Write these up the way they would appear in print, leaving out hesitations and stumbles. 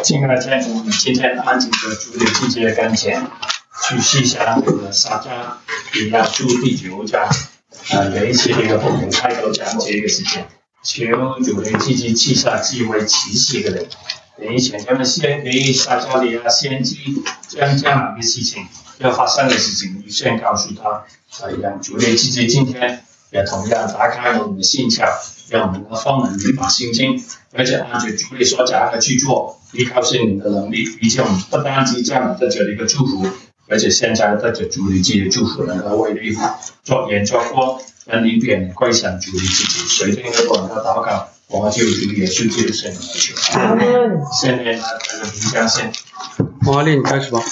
亲爱的家人们，今天安静的主日季节跟前，去细想这个撒迦利亚书第9章，有一些这个不同开头讲解一个事情，求主的积极气煞既为启示的人，以前他们先给撒迦利亚先知将这样的事情要发生的事情，先告诉他，让主的积极今天也同样打开我们的心窍，让我们的方能明白圣经，而且按照主你所讲的去做，依靠圣灵的能力，以及我们不单只这样得着一个祝福，而且现在得着主你自己的祝福，能够为你做演做过，让你变归向主你自己。随着这个祷告，我就主耶稣基督圣名来求。阿门。现在呢，这个名将先， 华丽，你开始吧。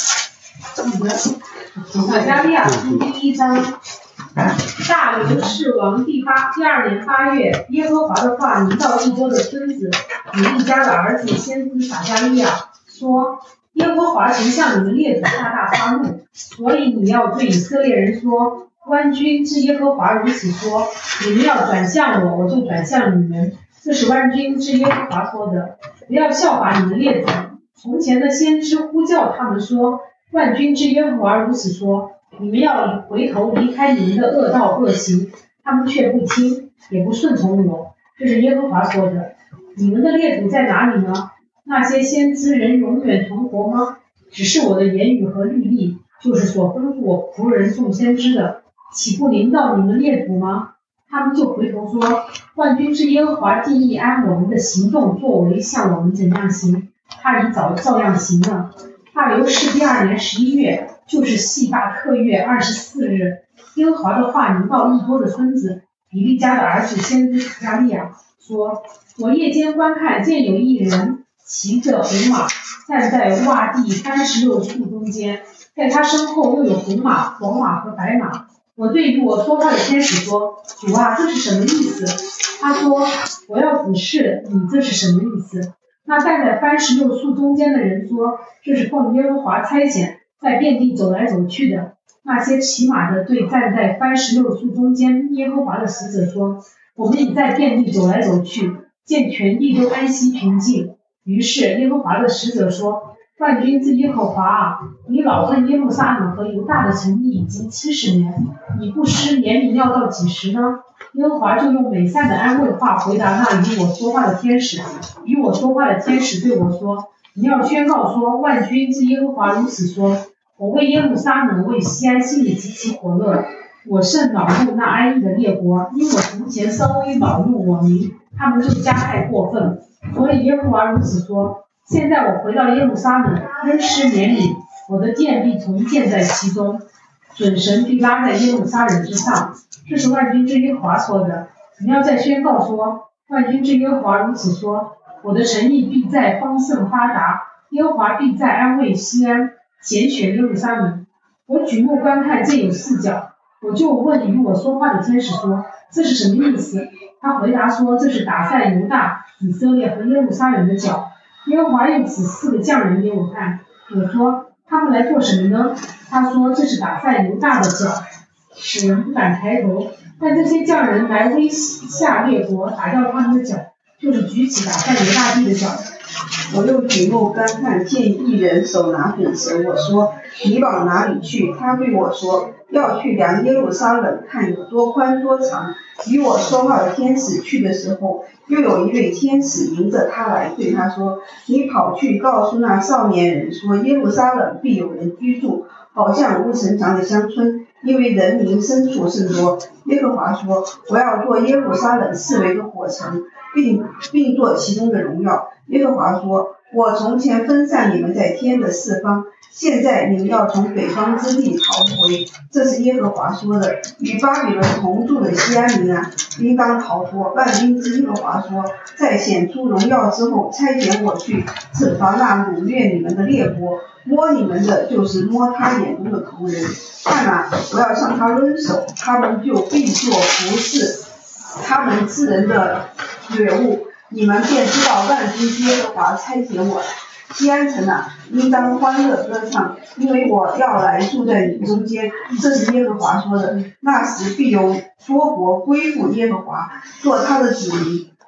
撒迦利亚书第1章。大流士王第2年8月，耶和华的话临到利多的孙子以利家的儿子先知撒迦利亚，说：耶和华曾向你们列祖大大发怒，所以你要对以色列人说，万军之耶和华如此说，你们要转向我，我就转向你们，这是万军之耶和华说的。不要效法你们列祖，从前的先知呼叫他们说，万军之耶和华如此说，你们要回头离开你们的恶道恶行，他们却不听，也不顺从我，这是耶和华说的。你们的列祖在哪里呢？那些先知人永远存活吗？只是我的言语和律例，就是所吩咐我仆人众先知的，岂不临到你们列祖吗？他们就回头说，万军之耶和华定义按我们的行动作为向我们怎样行，他已照样行了。大流士第2年11月，就是细巴特月24日，耶和华的话临到利多的孙子以利家的儿子先知撒迦利亚，说：我夜间观看，见有一人骑着红马，站在洼地36树中间，在他身后又有红马、黄马和白马。我对与我说话的天使说：主啊，这是什么意思？他说：我要指示你这是什么意思。那站在36树中间的人说：这是奉耶和华差遣，在遍地走来走去的。那些骑马的对站在36树中间耶和华的使者说：我们已在遍地走来走去，见全地都安息平静。于是耶和华的使者说：万军之耶和华啊，你老恨耶路撒冷和犹大的城邑已经70年，你不施怜悯要到几时呢？耶和华就用美善的安慰话回答那与我说话的天使。与我说话的天使对我说：你要宣告说，万军之耶和华如此说，我为耶路撒冷为西安心里极其火热，我甚恼怒那安逸的列国，因我从前稍微恼怒我民，他们就加害过分。所以耶和华如此说，现在我回到耶路撒冷，恩施怜悯，我的殿必重建在其中，准绳必拉在耶路撒冷之上。这是万军之耶和华说的。你要再宣告说，万军之耶和华如此说，我的诚意必在丰盛发达，耶和华必在安慰西安，拣选耶路撒冷。我举目观看，见有4角，我就问与我说话的天使说，这是什么意思？他回答说，这是打在犹大、以色列和耶路撒冷的角。耶和华又指4个匠人给我看，我说，他们来做什么呢？他说，这是打在犹大的角，使人不敢抬头，但这些匠人来威吓列国，打掉他们的脚，就是举起打在犹大地的脚。 我又举目观看，见一人手拿粉绳，我说，你往哪里去？他对我说，要去量耶路撒冷，看有多宽多长。与我说话的天使去的时候，又有一位天使迎着他来，对他说，你跑去告诉那少年人说，耶路撒冷必有人居住，好像无城墙的乡村，因为人民牲畜甚多。耶和华说，我要做耶路撒冷4围的火城，并做其中的荣耀。耶和华说，我从前分散你们在天的4方，现在你们要从北方之地逃回，这是耶和华说的。与巴比伦同住的西安民啊，应当逃脱。万军之耶和华说，在显出荣耀之后，差遣我去惩罚那掳掠你们的列国，摸你们的就是摸他眼中的头人。看啊，我要向他抡手，他们就必做服侍他们之人的掠物，你们便知道万军之耶和华差遣我来。西安城啊，应当欢乐歌唱，因为我要来住在你中间，这是耶和华说的。那时必有多国归附耶和华，做他的子民，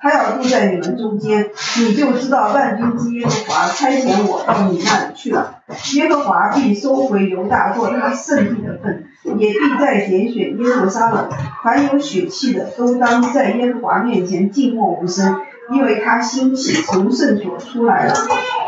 他要住在你们中间，你就知道万军之耶和华差遣我到你那里去了。耶和华必收回犹大做他圣地的份，也必再拣选耶路撒冷。凡有血气的，都当在耶和华面前静默无声，因为他兴起从圣所出来了。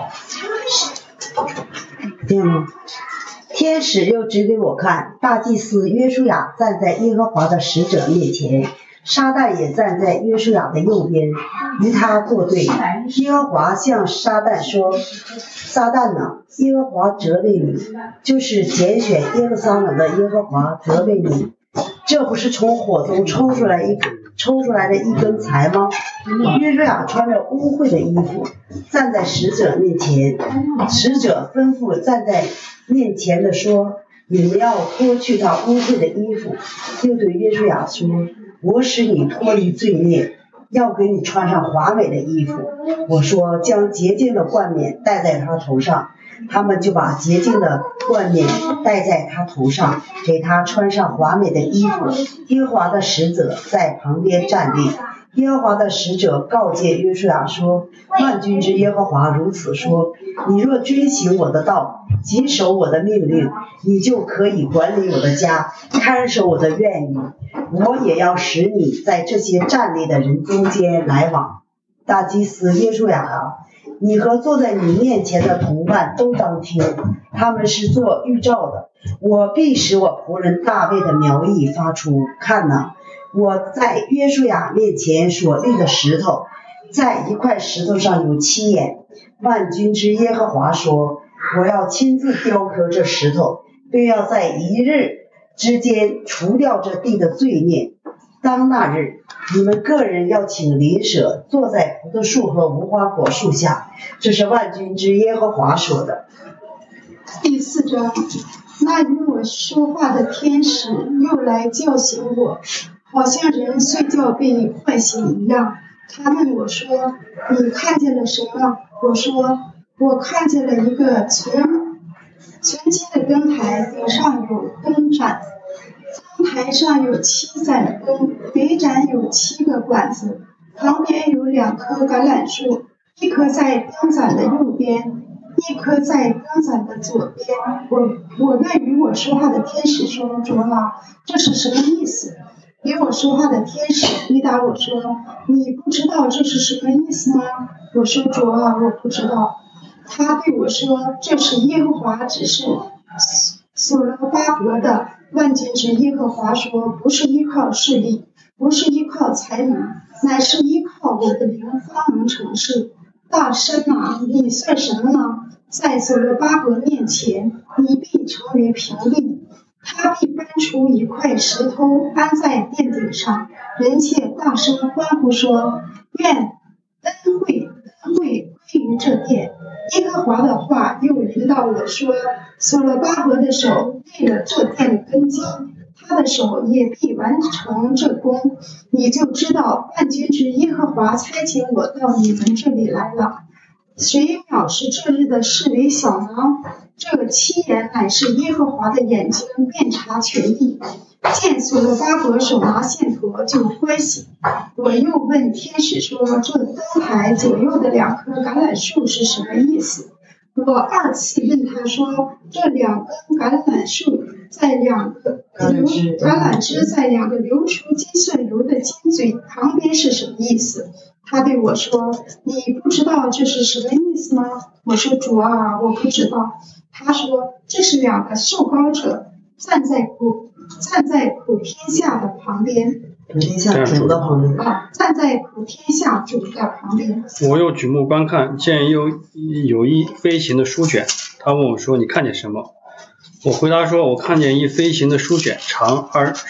天使又指给我看，大祭司约书亚站在耶和华的使者面前，撒旦也站在约书亚的右边，与他作对。耶和华向撒旦说：撒旦呢？耶和华责备你，就是拣选耶路撒冷的耶和华责备你，这不是从火中抽出来的一根柴吗？约书亚穿着污秽的衣服站在使者面前，使者吩咐站在面前的说：你们要脱去他污秽的衣服。又对约书亚说：我使你脱离罪孽，要给你穿上华美的衣服。我说：将洁净的冠冕戴在他头上。他们就把洁净的冠冕戴在他头上，给他穿上华美的衣服。耶和华的使者在旁边站立。耶和华的使者告诫约书亚说：万军之耶和华如此说，你若遵行我的道，谨守我的命令，你就可以管理我的家，看守我的院宇，我也要使你在这些站立的人中间来往。大祭司约书亚啊，你和坐在你面前的同伴都当听，他们是做预兆的。我必使我仆人大卫的苗裔发出。看哪，我在约书亚面前所立的石头，在一块石头上有7眼。万军之耶和华说：我要亲自雕刻这石头，并要在一日之间除掉这地的罪孽。当那日，你们个人要请邻舍坐在葡萄树和无花果树下，这是万军之耶和华说的。 第4章，那与我说话的天使又来叫醒我，好像人睡觉被唤醒一样。他问我说：你看见了什么？我说：我看见了一个纯金的灯台，顶上有灯盏，灯台上有7盏灯，每盏有7个管子，旁边有2棵橄榄树，一棵在灯盏的右边，一棵在灯盏的左边。我问与我说话的天使说：主啊，这是什么意思？与我说话的天使回答我说：你不知道这是什么意思吗？我说：主啊，我不知道。他对我说：这是耶和华指示所罗巴伯的。万军之耶和华说：不是依靠势力，不是依靠才能，乃是依靠我的灵方能成事。大山啊，你算什么呢？在所罗巴伯面前，你必成为平地。他必搬出一块石头安在殿顶上，人且大声欢呼说：愿恩惠归于这殿。耶和华的话又引导我说：所罗巴伯的手立了这殿的根基，他的手也必完成这功。你就知道万军之耶和华差遣我到你们这里来了。谁藐视这日的事为小呢？这7眼乃是耶和华的眼睛，遍察全地。见所罗巴伯手拿线砣，就欢喜。我又问天使说：这灯台左右的2棵橄榄树是什么意思？我2次问他说：这2根橄榄树在2个橄榄枝在2个流出金蒜油的金嘴旁边是什么意思？他对我说：你不知道这是什么意思吗？我说：主啊，我不知道。他说：这是2个受膏者站在普天下的旁边。 普天下主的旁边。 站在普天下主的旁边。 我又举目观看，见有一飞行的书卷。他问我说：你看见什么？我回答说：我看见一飞行的书卷，长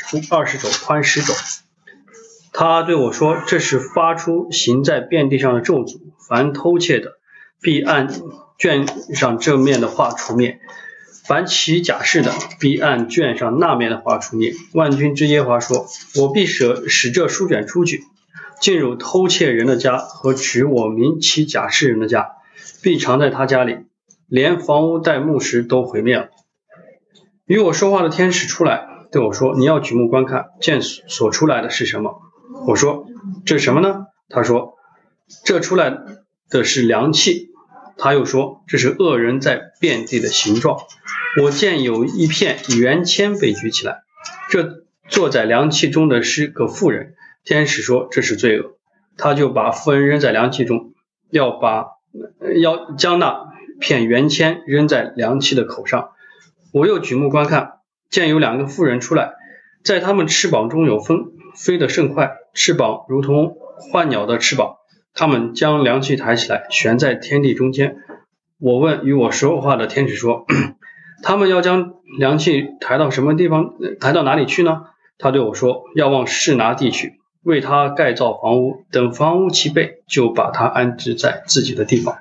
20肘，宽10肘。他对我说：这是发出行在遍地上的咒诅，凡偷窃的必按卷上这面的话除灭，凡起假誓的必按卷上那面的话除灭。万军之耶和华说：我必使这书卷出去，进入偷窃人的家和指我名起假誓人的家，必藏在他家里，连房屋带木石都毁灭了。与我说话的天使出来对我说：你要举目观看，见所出来的是什么？我说：这是什么呢？他说： 这出来的是凉气。他又说，这是恶人在遍地的形状。我见有一片圆签被举起来，这坐在凉气中的是个妇人。天使说这是罪恶，他就把妇人扔在凉气中，要将那片圆签扔在凉气的口上。我又举目观看，见有2个妇人出来，在他们翅膀中有风，飞得甚快，翅膀如同幻鸟的翅膀。他们将凉气抬起来，悬在天地中间。我问与我说话的天使说，他们要将凉气抬到什么地方，抬到哪里去呢？他对我说，要往示拿地去，为他盖造房屋，等房屋齐备，就把他安置在自己的地方。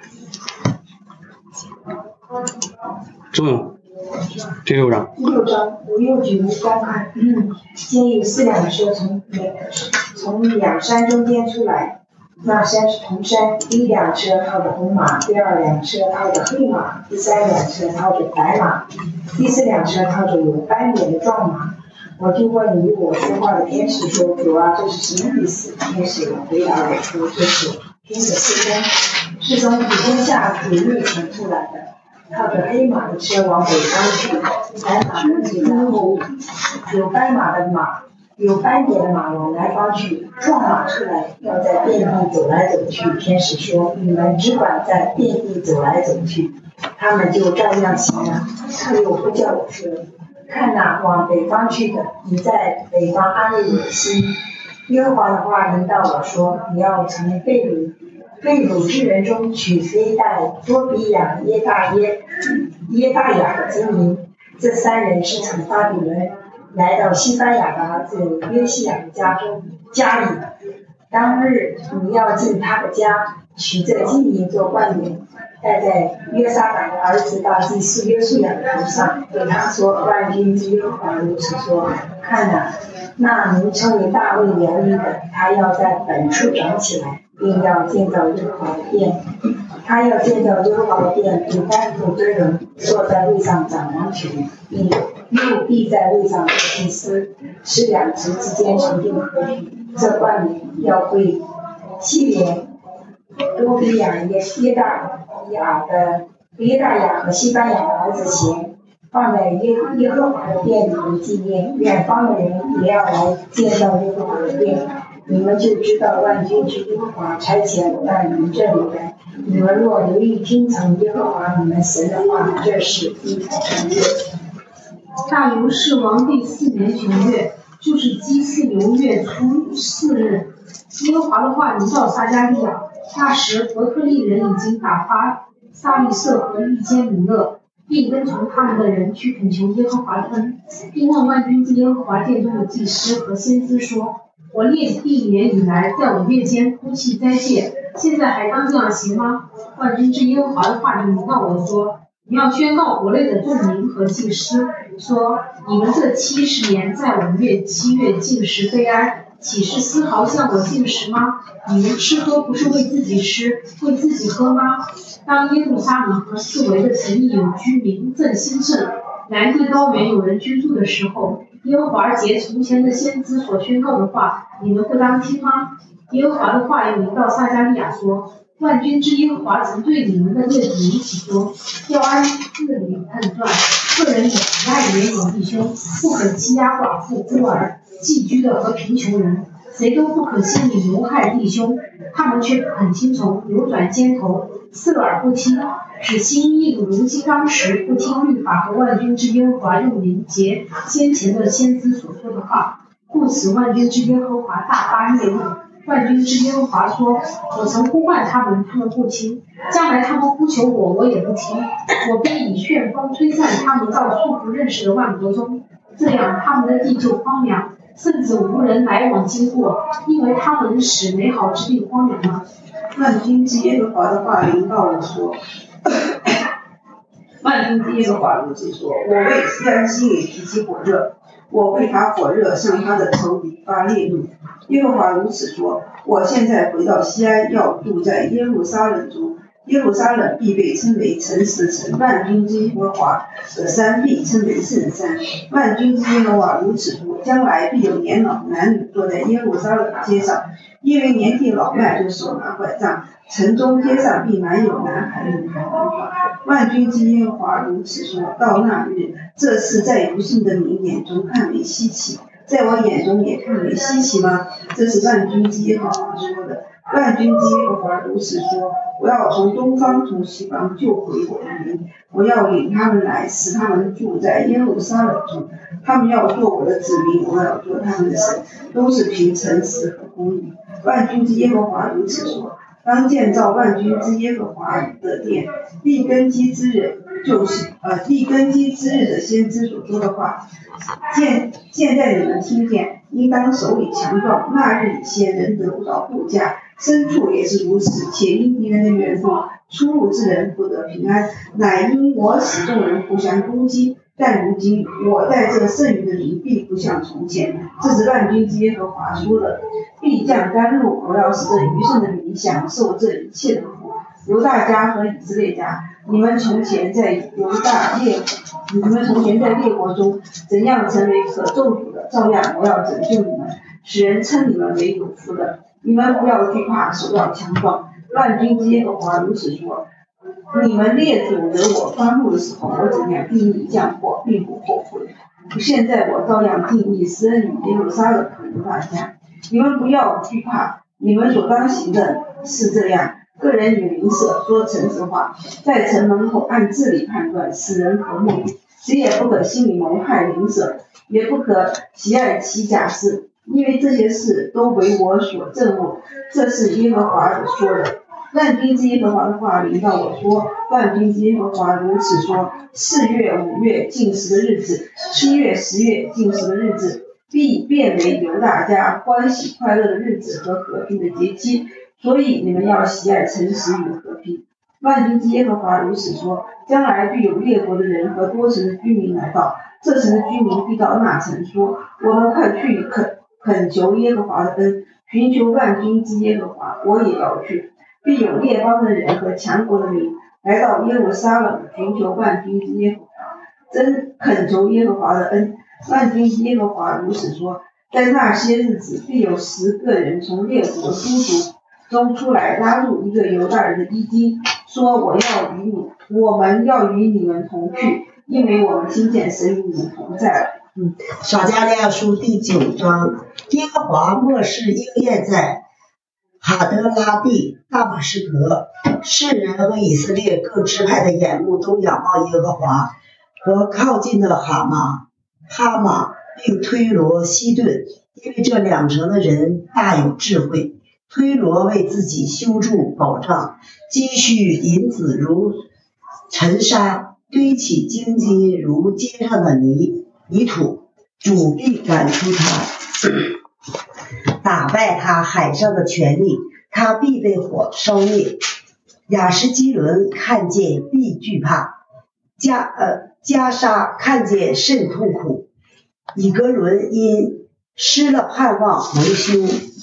作用第6章。 我又举目观看，见有4辆车从2山中间出来，那山是铜山。第一辆车套着红马，第2辆车套着黑马，第3辆车套着白马，第4辆车套着有斑点的壮马。我就问与我说话的天使说，主啊，这是什么意思？天使回答我说，这是天使4天，是从普天下主路城出来的，靠着黑马的车往北方去，白马跟随在后，有斑点的马往南方去，壮马出来要在遍地走来走去。天使说，你们只管在遍地走来走去。他们就照样行了。他又不叫我说，看哪，往北方去的，你在北方安慰你的心。耶和华的话临到我说，你要从被掳之人中取非带、多比亚、耶大雅的精灵。这3人是从巴比伦来到西番雅的儿子约西亚的家里。当日你要进他的家，取这金银做冠冕，戴在约撒党的儿子大祭司约书亚的头上，对他说，万军之耶和华如此说，看哪，那名称为大卫园里的，他要在本处长起来，并要建造耶和华的殿。他要建造耶和华的殿，并担负真人坐在位上掌王权，并又必在位上做祭司，使2职之间成定和许。这冠冕要归西连、多比亚、耶大雅和西班牙的儿子贤，放在耶和华的殿里为纪念。远方的人也要来建造耶和华的殿。你们就知道万军之耶和华差遣我到你们这里来。你们若留意听从耶和华你们神的话，这事必成就。 大流士王第4年9月，就是基司流月初4日，耶和华的话临到撒迦利亚。那时伯特利人已经打发撒利色和利坚米勒，并跟从他们的人去恳求耶和华的恩，并问万军之耶和华殿中的祭司和先知说，我列1年以来在我夜间哭泣斋戒，现在还当这样行吗？万军之耶和华的话就临到我说，你要宣告国内的众民和祭司，说，你们这70年在5月7月禁食悲哀，岂是丝毫向我禁食吗？你们吃喝不是为自己吃，为自己喝吗？当耶路撒冷和四围的城邑有居民正兴盛，南地高原有人居住的时候，耶和华藉从前的先知所宣告的话，你们不当听吗？耶和华的话又临到撒迦利亚说，万军之耶和华曾对你们的列祖如此说，要按治理判断，个人以爱怜悯弟兄，不可欺压寡妇孤儿，寄居的和贫穷人，谁都不可心里谋害弟兄。他们却不肯听从，扭转肩头，侧耳不听，使心硬如金刚石，不听律法和万军之耶和华用灵节先前的先知所说的话。故此万军之耶和华大发烈怒。万军之耶和华说，我曾呼唤他们，他们不听，将来他们呼求我，我也不听，我便以旋风吹散他们到素不认识的万国中，这样他们的地就荒凉，甚至无人来往经过，因为他们使美好之地荒凉了。 万军之耶和华的话临到我说，万军之耶和华如此说，我为西安西里提起火热，我为他火热向他的仇敌发烈怒。耶和华如此说，我现在回到西安，要住在耶路撒冷中，耶路撒冷必被称为诚实城，万军之耶和华的山必称为圣山。万军之耶和华如此说， 说，将来必有年老男女坐在耶路撒冷街上，因为年纪老迈就手拿拐杖，城中街上必满有男孩女孩玩耍。万军之耶和华如此说，到那日，这事在不信的民眼中看为稀奇，在我眼中也看为稀奇吗？这是万军之耶和华说的。万军之耶和华如此说，我要从东方从西方救回我的民，我要领他们来，使他们住在耶路撒冷中，他们要做我的子民，我要做他们的神，都是凭诚实和公义。万军之耶和华如此说，当建造万军之耶和华的殿，立根基之日的先知所说的话，现在你们听见，应当手里强壮，那日以前人得不到护驾，牲畜也是如此，且因敌人的远方，出入之人不得平安，乃因我使众人互相攻击。但如今我在这剩余的民必不像从前，这是万军之耶和华说的，必降甘露，我要使这余剩的民享受这一切的福。犹大家和以色列家，你们从前在列国中怎样成为可咒诅的，照样我要拯救你们，使人称你们为有福的。你们不要惧怕，手要强壮。万军之耶和华如此说，你们列祖惹我发怒的时候，我怎样定义降祸，并不后悔。现在我照样定义施恩于耶路撒冷和犹大家。你们不要惧怕，你们所当行的是这样：个人与邻舍说诚实话，在城门口按治理判断，使人和睦。谁也不可心里谋害邻舍，也不可喜爱其假事，因为这些事都为我所憎恶。这是耶和华所说的。万军之耶和华的话临到我说，万军之耶和华如此说：4月、5月禁食的日子，7月、10月禁食的日子，必变为犹大家欢喜快乐的日子和和平的节期。所以你们要喜爱诚实与和平。万军之耶和华如此说：将来必有列国的人和多城的居民来到，这城的居民必到那城说：我们快去恳求耶和华的恩，寻求万军之耶和华，我也要去。必有列邦的人和强国的民来到耶路撒冷，寻求万军之耶和华，真恳求耶和华的恩。万军之耶和华如此说：在那些日子，必有10个人从列国诸族中出来，拉入一个犹大人的衣襟，说：我们要与你们同去，因为我们听见神与你们同在了。 撒迦利亚书第9章，耶和华末世应验在哈德拉地大马士革，世人和以色列各支派的眼目都仰望耶和华。和靠近的哈马并推罗西顿，因为这2城的人大有智慧。推罗为自己修筑保障，积蓄银子如尘沙，堆起荆棘如街上的泥土，主必赶出他，打败他海上的权力，他必被火烧灭。亚实基伦看见必惧怕，加沙看见甚痛苦，以格伦因失了盼望蒙羞。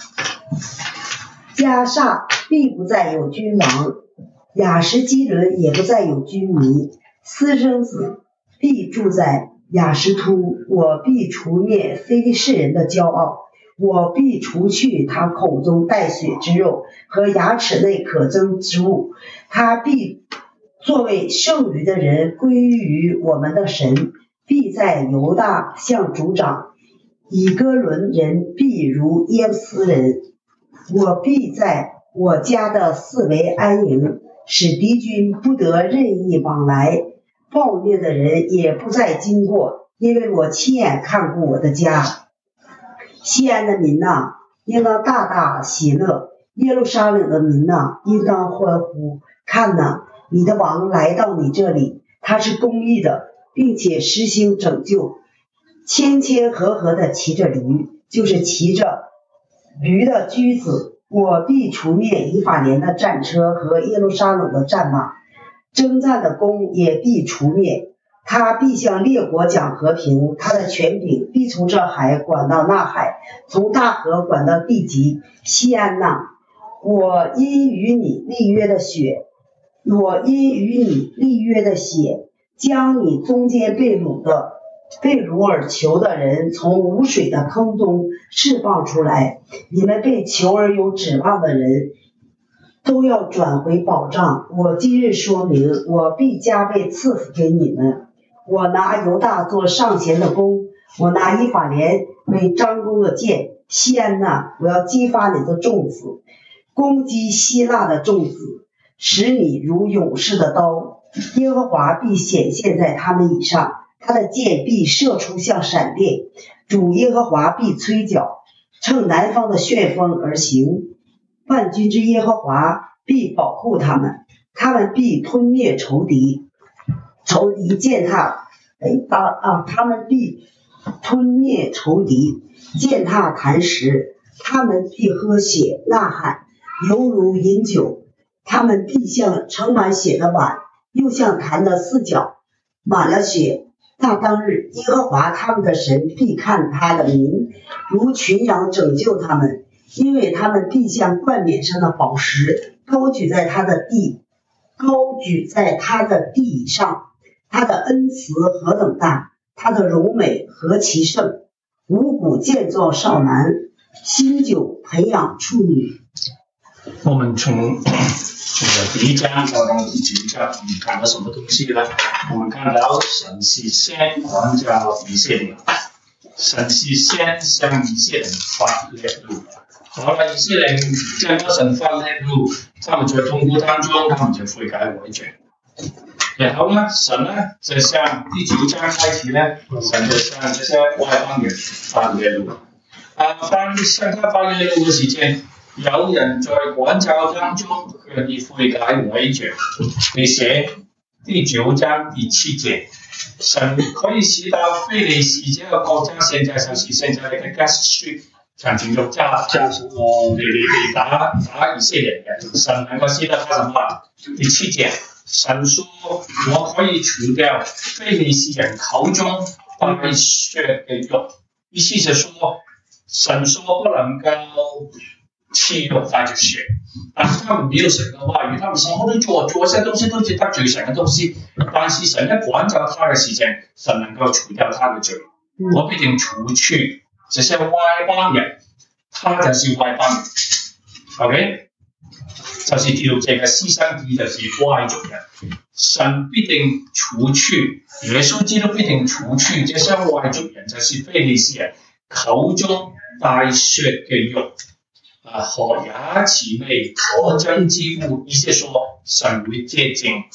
加沙必不再有君王，亚实基伦也不再有君民，私生子必住在亚实突，我必除灭非利士人的骄傲，我必除去他口中带血之肉和牙齿内可憎之物，他必作为剩余的人归于我们的神，必在犹大向主长，以哥伦人必如耶布斯人，我必在我家的四围安营，使敌军不得任意往来，暴虐的人也不再经过，因为我亲眼看过我的家。西安的民哪，应当大大喜乐，耶路撒冷的民哪，应当欢呼。看哪，你的王来到你这里，他是公义的，并且实行拯救，谦谦和和地骑着驴，就是骑着驴的驹子。我必除灭以法莲的战车和耶路撒冷的战马，征战的弓也必除灭。他必向列国讲和平，他的权柄必从这海管到那海，从大河管到地极。西安哪，我因与你立约的血，将你中间被掳的被鲁而求的人从无水的坑中释放出来。你们被求而有指望的人都要转回保障。我今日说明，我必加倍赐福给你们。我拿犹大做上弦的弓，我拿以法莲为张弓的箭。西安呐，我要激发你的众子，攻击希腊的众子，使你如勇士的刀。耶和华必显现在他们以上，他的箭必射出像闪电。主耶和华必吹角，乘南方的旋风而行。万军之耶和华必保护他们，他们必吞灭仇敌。仇敌践踏，他们必吞灭仇敌，践踏磐石。他们必喝血呐喊，犹如饮酒。他们必像盛满血的碗，又像坛的四角满了血。那当日，耶和华他们的神必看他的民，如群羊拯救他们，因为他们必像冠冕上的宝石，高举在他的地以上。他的恩慈何等大，他的荣美何其盛！五谷健壮少男，新酒培养处女。 我们从第一章到第9章，我们看到什么东西呢？我们看到神是先管教以色列，神是先向以色列发烈怒。好了，以色列见到神发烈怒，他们在痛苦当中，他们就悔改回转。然后呢，神呢，就向第9章开始呢，神就向这些外邦人发烈怒。向他发烈怒的时间，有人在管教当中愿意悔改回转。你写第9章第7节，神可以使到非利士这个国家，现在就是现在的加斯水曾经就加你打以色列人，神能够使到他什么？第7节。神说：“我可以除掉非利士人口中带血的肉。”意思是说，神说不能够吃肉带着血，但是他们没有神的话语，他们什么都做些东西都是得罪神的东西。但是神一管教他的时间，神能够除掉他的罪。我必定除去这些外邦人，他就是外邦人。OK。就是第6節嘅私生子就是外族人，神必定除去，耶穌基督必定除去這些外族人，就是非利士人口中帶血嘅肉，和牙齒內可憎之物，意思說神會接近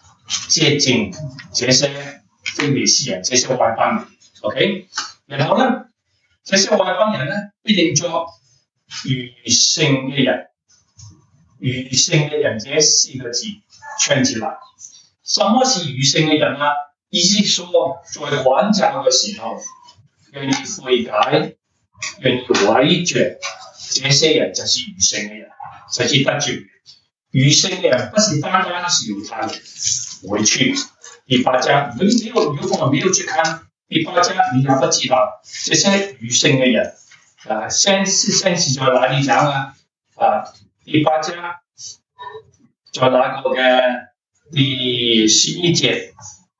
這些非利士人，這些外邦人 ，OK， 然後呢，這些外邦人呢必定作餘剩嘅人。餘剩的人這4個字串起來，什麼是餘剩的人啊？意思說，在管教的時候，願意悔改、願意回轉，這些人就是餘剩的人，就是得救人。餘剩的人不是單單是猶太人，回去第8章，如果我們沒有去看第8章，你也不知道這些餘剩的人，先是在哪裡講啊？第8章在那個嘅第11節，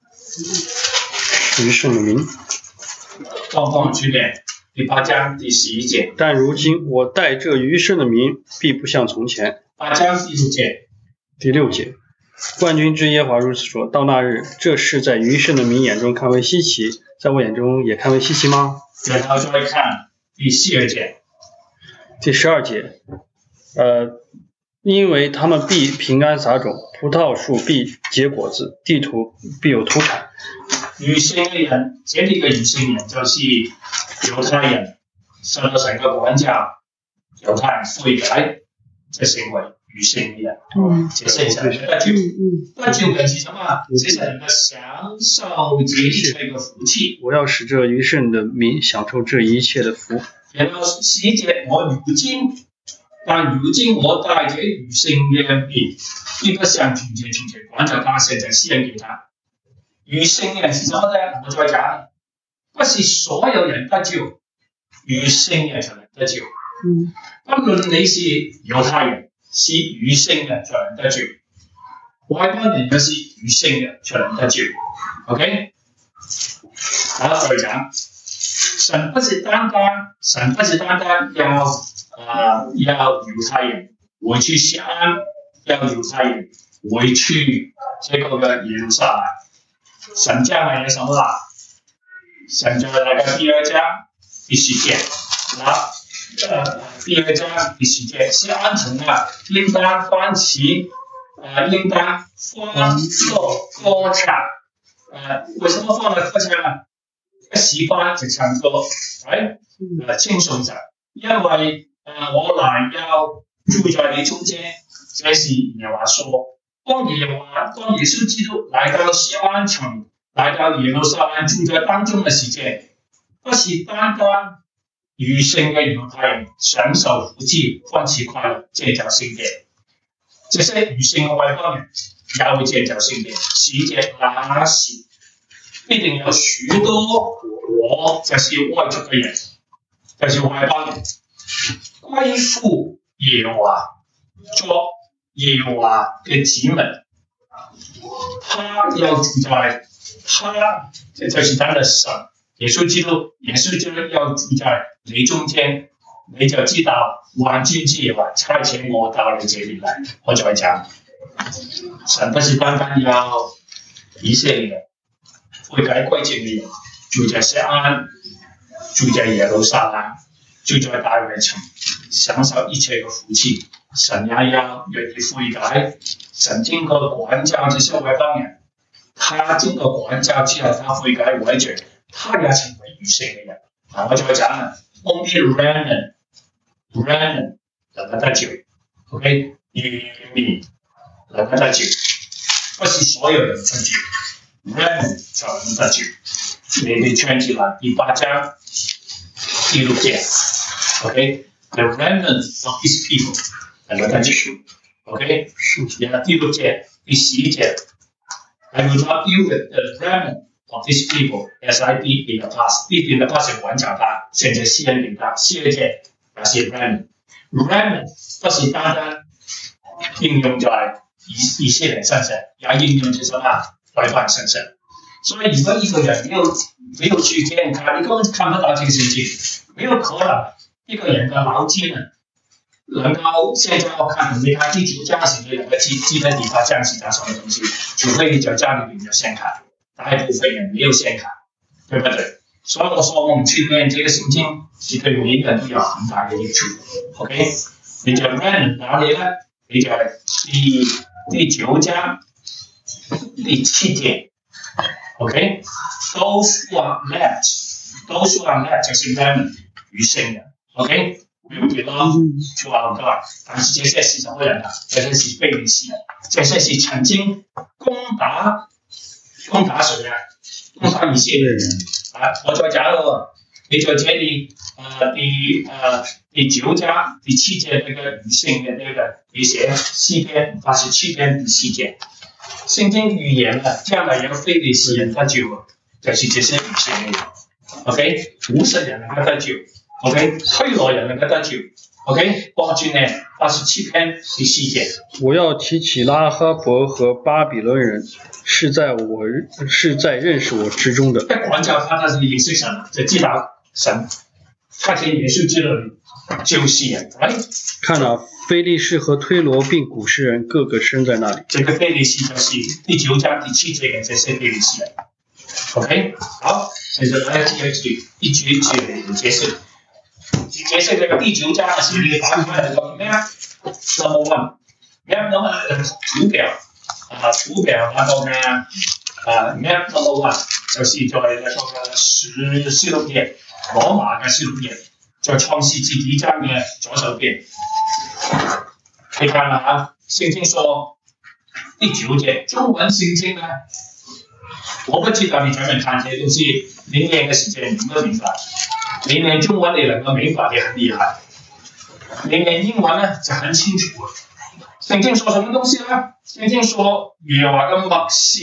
餘剩的民。 放去念第8章第11節。 但如今我待這餘剩的民，必不像從前。 8章第5節。 第6節，萬軍之耶和華如此說：到那日，這事在餘剩的民眼中看為稀奇，在我眼中也看為稀奇嗎？ 然後再看第12節。 第12節。因為他們必平安撒種，葡萄樹必結果子，地土必有土產。 餘剩的人，這裡嘅餘剩人就是猶太人，受到神嘅管教，猶太人悔改，就成為餘剩嘅人。這些人得救，得救嘅是什麼？這些人嘅享受這一切嘅福氣。 我要使這餘剩的民享受這一切的福。 然後10節，但如今我帶這餘剩嘅民，並不像從前管教他，現在施恩給他。餘剩嘅人是什麼呢？我再講，不是所有人得救，餘剩人才能得救。不論你是猶太人，是餘剩人才能得救；外邦人也是餘剩人才能得救。OK？ 然后再讲，神不是单单要犹太人回去西安，要犹太人回去这个耶路撒冷。神将来有什么啦？神就那个第二章第10节，第二章第10节是按成了，应当欢喜，应当欢乐歌唱。为什么放了歌唱呢？习惯就唱歌，轻松着，因为我来要住在你中间，这是耶和华说。当耶稣基督来到西安城，来到耶路撒冷住在当中的时间，不是单单余生的犹太人享受福气、欢喜快乐、建造圣殿，这些余生的外邦人也会建造圣殿。时节那时，必定有许多我就是外族的人，就是外邦人，归附耶和华，做耶和华的子民，他要住在他，这就是他的神。耶稣基督要住在你中间，你就知道万军之耶和华差遣我到你这里来。我再讲，神不是单单要以色列人悔改归正的人住在西安，住在耶路撒冷，住在大卫城，享受一切的福气。神也要愿意悔改，神经过管教这些外邦人，他经过管教之后，他悔改悔罪，他也成为余剩的人。我再讲了 ，only remnant 能够得救 ，OK， 余民能够得救，不是所有人得救 ，remnant 才能得救。你哋唱起来第8章第6节 ，OK，the remnant of his people 能够得救 ，OK， 然后第6节第11节 ，I will not deal with the remnant of these people as I did in the past。in the past 是管教他，现在施恩给他。12节也是 remnant 不是单单应用在以色列身上，也应用在什么外邦人身上。所以如果一个人没有去见他，你根本看不到这个事情，没有可能一个人的脑筋呢能够现在我看你看第9章时你能够记得他讲是讲什么东西，除非你在家里面有显卡，大部分人没有显卡，对不对？所以我说我们去念这个圣经是对每一个人都有很大的益处。OK， 你就 remnant 哪里呢？你就第9章第7节。OK， those who are left 就是 remnant 余剩的。OK， will belong to our God。但是这些是什么人呢？这些是非利士人，这些是曾经攻打谁啊？攻打以色列人啊！我再讲了，你在这里第9章第7节那个余剩的那个你写诗篇87篇第4节。圣经预言了，将来有非利士人得救，就是这些余剩的人。OK， 50人能够得救。OK， 推罗人能够得救。OK， 报经呢87篇第4节。 我要提起拉哈伯和巴比伦人，是在认识我之中的。 在管教他是认识神，就知道神差遣耶稣基督救世人。Right？ 看啊，非利士和推罗并古实人各个生在那里。 这个非利士就是第9章第7节的这些非利士人。OK， 好，现在来第2句，一句一句的解释。解释这个第9章的是你打出来的 map number one， map number 图表然后呢map number one 就是在那个16页罗马的16页，在创世纪第1章的左手边。你看了圣经说第9节，中文圣经呢，我不知道你怎么看这些东西，你念的时间你没有明白。你念中文你能够明白的很厉害，你念英文呢就很清楚了。圣经说什么东西呢？圣经说耶和华的默示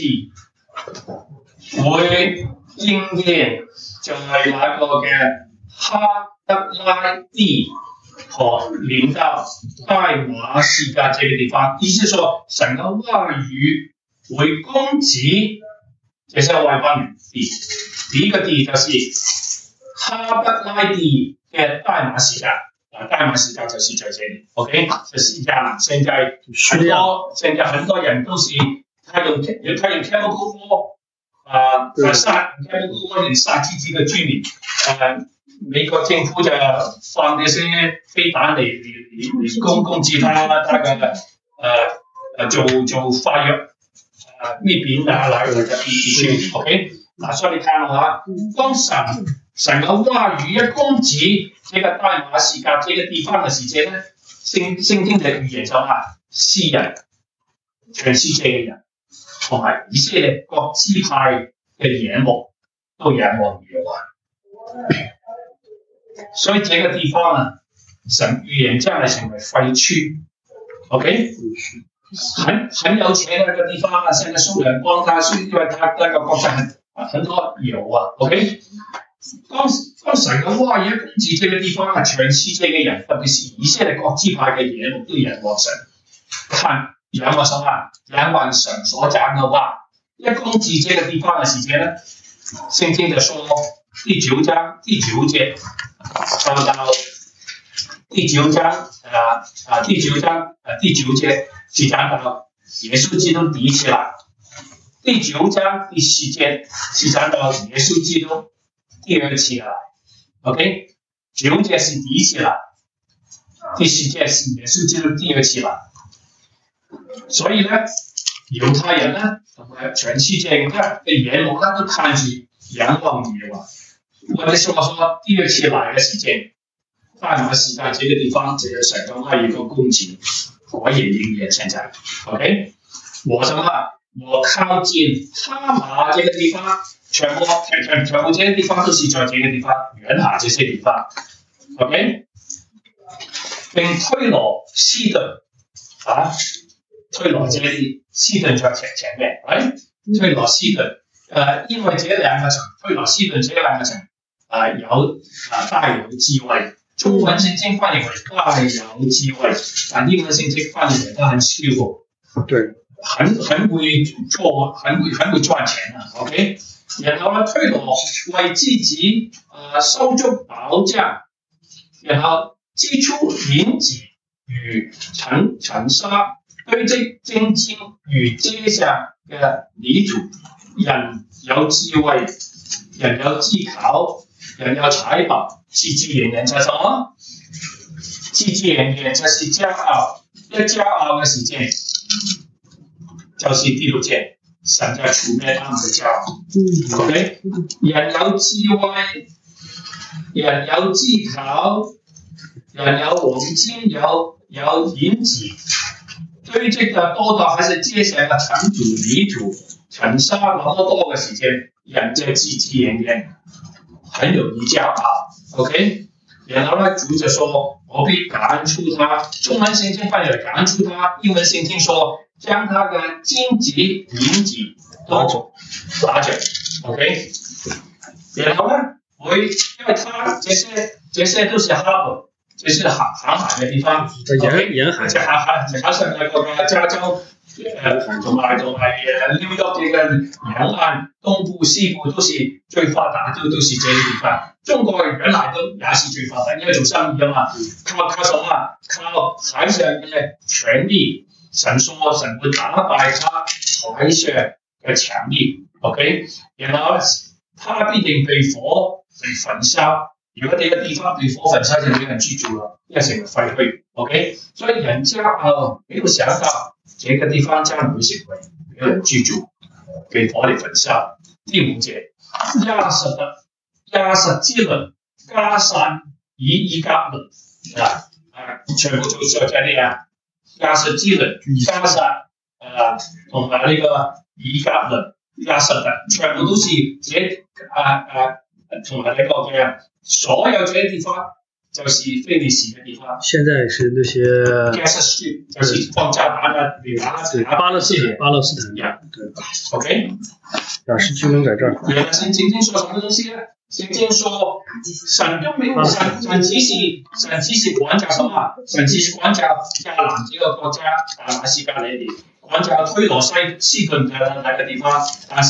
会应验在那個嘅哈德拉地和臨到大馬士革這個地方，意思說神的話語會攻擊接下来我帮你地，第一个地就是哈德拉地的代码时间代码时间就是在这里 ，OK， 这是一样。现在很多人都是他用 chemical war 杀 chemical war 杀自己的居民，美国政府就放那些飞弹嚟攻击他就发药灭病来的居民 ，OK。那所以你看啊，当神嘅話語一攻擊這個代碼時間這個地方嘅時間咧，聖經嘅預言就話詩人、全世界嘅人同埋以色列各支派嘅眼目都仰望耶和華。所以這個地方啊，神預言將來成為廢墟 ，OK， 很有錢嘅一個地方啊，現在蘇聯幫他，因為他那個國家很多油啊 ，OK。當神嘅話語攻擊這個地方啊，全世界嘅人，特別是以色列各支派嘅眼目都仰望神，仰望什麼？仰望神所講嘅話。一攻擊這個地方嘅時間咧，聖經就說第九章第九節到第九章是講到耶穌基督第一次來，第九章第10節是講到耶穌基督第二次來 ，OK， 9節是第一次來，第10節是耶穌基督第二次來。所以呢，猶太人呢，同埋全世界嘅眼目呢，都看住仰望耶和華。或者說第二次來嘅時間，代碼時間這個地方，這個神嘅話語嘅攻擊，果然應驗現在 ，OK， 我什麼？我靠近哈馬這個地方。全部這些地方都是在這個地方，遠下這些地方 ，OK。並推羅西頓推羅這裡西頓在前面，推羅西頓，因為這兩個城，推羅西頓這兩個城，帶有智慧。中文聖經翻譯為帶有智慧，但英文聖經翻譯為它很skillful，對，很會做，很會賺錢啊 ，OK。然後呢，推羅為自己收足保障，然後支出銀子與塵沙，堆積精金與街上嘅泥土。人有智慧，人有技巧，人有財寶，自自然然就係什麼？自自然然就是驕傲，一驕傲嘅時間就是第6節。神在除滅他們的驕傲 ，OK？ 人有智慧，人有技巧，人有黃金，有銀子，堆積的多到還是街上嘅塵土、泥土、塵沙那麼多嘅時間，人就自自然然很容易驕傲 ，OK？ 然後呢，主就說：我必趕出他。中文聖經翻譯趕出他，英文聖經說。將他嘅金子、銀子都拿走 ，OK。然後呢，因為他這些都是哈本，這是航海嘅地方，沿海，加上那個加州，同埋紐約嘅沿岸東部、西部都是最發達，都是這些地方。中國原來都也是最發達，因為做生意啊嘛，靠什麼？靠海上嘅權力。神說神會打敗他海上嘅強力 ，OK， 然後他必定被火焚燒。如果這個地方被火焚燒，就沒人居住了，因為成為廢墟 ，OK。所以人家沒有想到這個地方將會成為沒有人居住，被火嚟焚燒。第5節，亞實基倫、迦薩、以革倫全部就是在這裡啊。亞實基倫、迦薩同埋呢個以革倫、亞實嘅，全部都是同埋呢個嘅所有這些地方，就是非利士嘅地方。 現在是那些 Gaza Strip， 就是放炸彈嘅巴勒斯坦呀，對 ，OK。 亞實基倫在這兒。 原來聖經說什麼東西呢？聖經說神都沒有神只是管教什麼？神只是管教亞蘭這個國家，大馬士革那裡，管教推羅西頓的那個地方，但是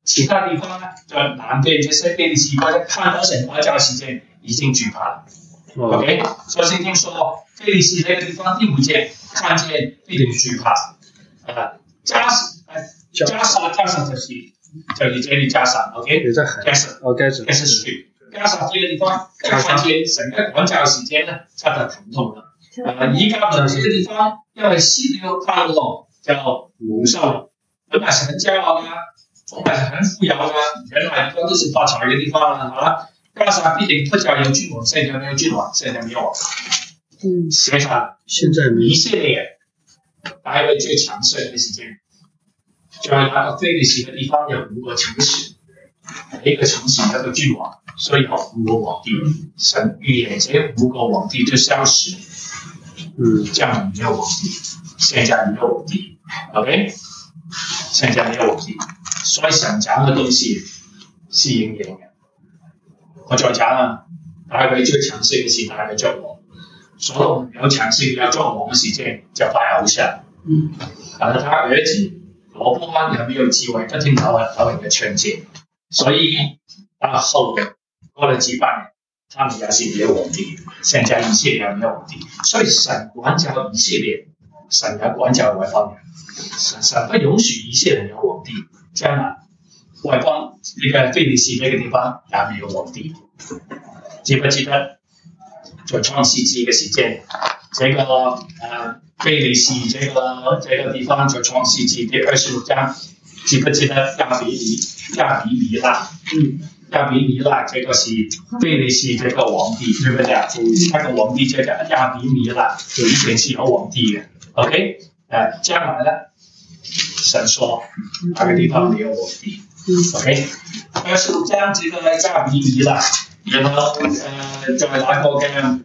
其他地方呢，在南边这些非利士国家看到神管教时间已经惧怕了。OK， 所以圣经说非利士这个地方第5节看见必定惧怕。加沙就是这里加沙 ，OK， 也在海， 加沙street， 加沙这个地方看见整个管教时间呢，它的疼痛了。依靠的这个地方，因为溪流看落叫母兽，本来是很骄傲的，本来是很富有的，原来都是发财的地方了啊。加沙必定不叫有君王，现在没有君王，现在没有。现在以色列大卫最强盛的时间，在那个非利士的地方有5个城市，每一个城市有个君王，所以有5个皇帝。神预言这5个皇帝就消失。这样没有皇帝，现在没有皇帝 ，OK， 现在没有皇帝，所以神讲的东西是应验的。我再讲啊，大卫最强盛的是大卫作王，所罗门有强盛要作王的时间就拜偶像。但是他儿子罗波安有没有机会，不听老人的劝诫，所以到后面过了几百年。他们也是没有皇帝，现在以色列没有皇帝，所以神管教以色列，神要管教外邦人，神不允许以色列有皇帝，将来外邦那个非利士那个地方也没有皇帝。记不记得在创世纪的时间，这个非利士这个地方在创世纪第26章，记不记得亚比米勒？亚比米勒这个是非利士这个皇帝，对不对啊？那个皇帝叫亚比米勒，以前是有皇帝的。OK， 将来呢，神说那个地方没有皇帝。OK， 26章这个亚比米勒，然后在那个嘅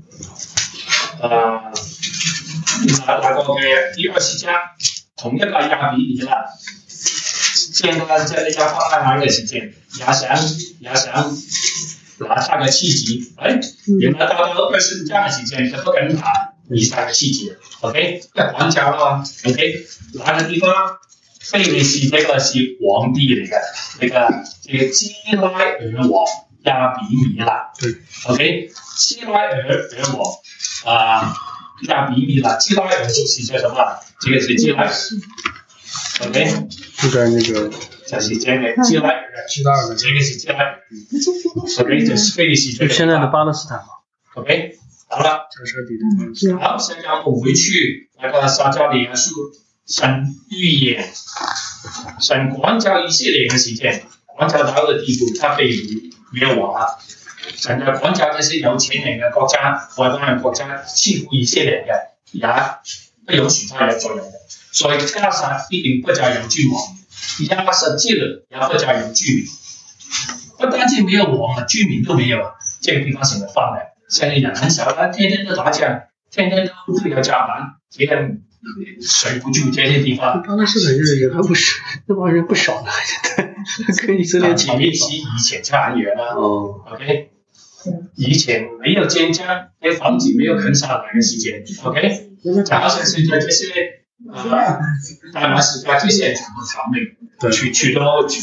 第20章，同一个亚比米勒。现在在亚伯拉罕的时间，也想拿他的妻子，原来到25章的时间就不跟他以撒的妻子 ，OK， 要管教了 ，OK， 那个地方非利士这个是皇帝嚟嘅，这个基拉尔王亚比米勒，对 ，OK， 基拉尔王亚比米勒，基拉尔就是叫什么？这个是基拉尔。OK， 就在那个， 就是这个基拉尔，这个是基拉尔。OK， 这是非利士， 就现在的巴勒斯坦嘛。 OK， 好了，好，现在我们回去那个撒迦利亚书，神预言，神管教以色列的时间，管教到的地步，他被灭亡了。神在管教这些有钱人的国家、外邦人国家欺负以色列的，也不允许他有作用的。所以加沙必定不再有君王，亚瑟基勒也不再有居民，不单止没有王了，居民都没有了。这个地方现在放了，现在人很少了，天天都打架，天天都要加班，这个谁不住这些地方？ 巴勒斯坦人还不是那帮人不少呢，跟以色列比以前差很远了。OK， 以前没有坚江，那房子没有坑下来的时间。OK， 好像现在这些。大马士革这些全部逃命，去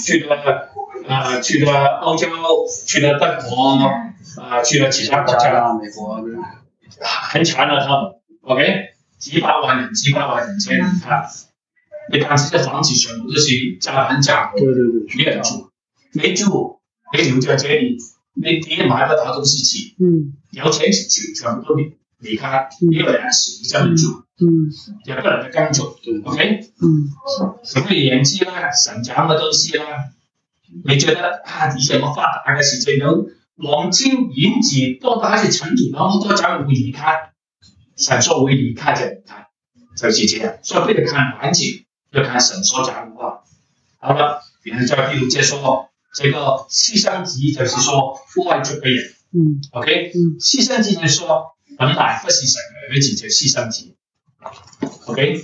了欧洲，去了德国，去了其他国家， 美国， 很惨了他们。OK， 几百万人这样你看这些房子全部都是加班加工，没人住，没住，你留在这里，你买不到东西吃，有钱全部都离开，没有人死，你怎么住？也不能干做 ，OK， 什么演技啦，神讲的东西啦，你觉得以前我发达的时间有黄金银子多大是尘土，然后多讲会离开，神说会离开就离开，就是这样，所以不要看环境，要看神所讲的话。好了，然后在第6节说这个牺牲祭就是说外族的人，OK， 牺牲祭就是说本来不是神的儿子就牺牲祭。OK，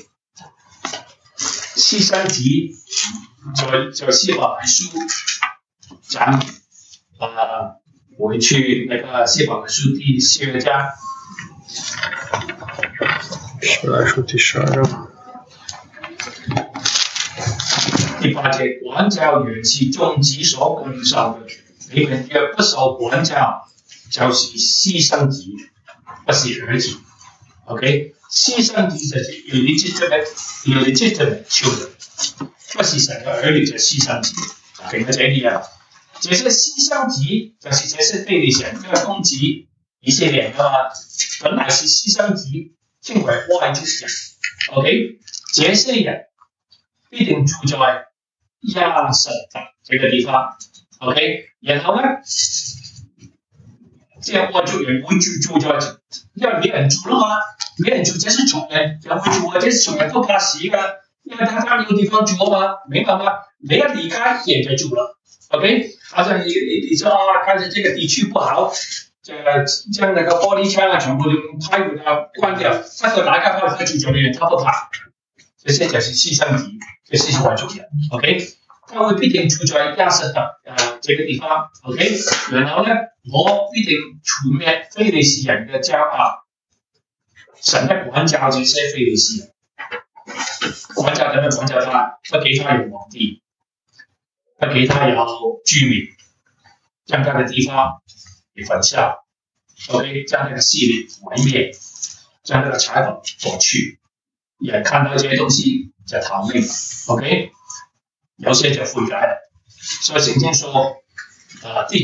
牺牲祭在希伯来书讲，回去那个希伯来书第12章， 希伯来书第12章。 第8节，管教原是众子所管受的，你们若不受管教，就是私生子，不是儿子。OK， 私生子就是 illegitimate children， 不是神的儿女的私生子。给大家一样，这些私生子就是这些非利士人的公子，以色列人啊，本来是私生子，称为外族人。OK， 这些人必定住在亚瑟的这个地方。OK， 然后呢，这些外族人会住在，因为没人住了嘛，没人住，这是穷人，人会住啊，这是穷人不怕死的，因为他没有地方住嘛，明白吗？没人离开也就住了。OK， 好像你说啊，看着这个地区不好，将那个玻璃窗啊全部都拍给它关掉，他说哪个怕他住这边，他不怕。这些就是私生子，这是外族人。OK， 他会必定住在亚瑟的这个地方。OK， 然后呢，我必定除灭非利士人的骄傲，神的管教这些非利士人，管教怎么管教他？不给他有皇帝。不给他有居民，将他的地方给焚烧 ，OK， 将那个势力毁灭，将那个财宝夺去，也看到这些东西就逃命 ，OK， 有些就悔改了。所以圣经说，第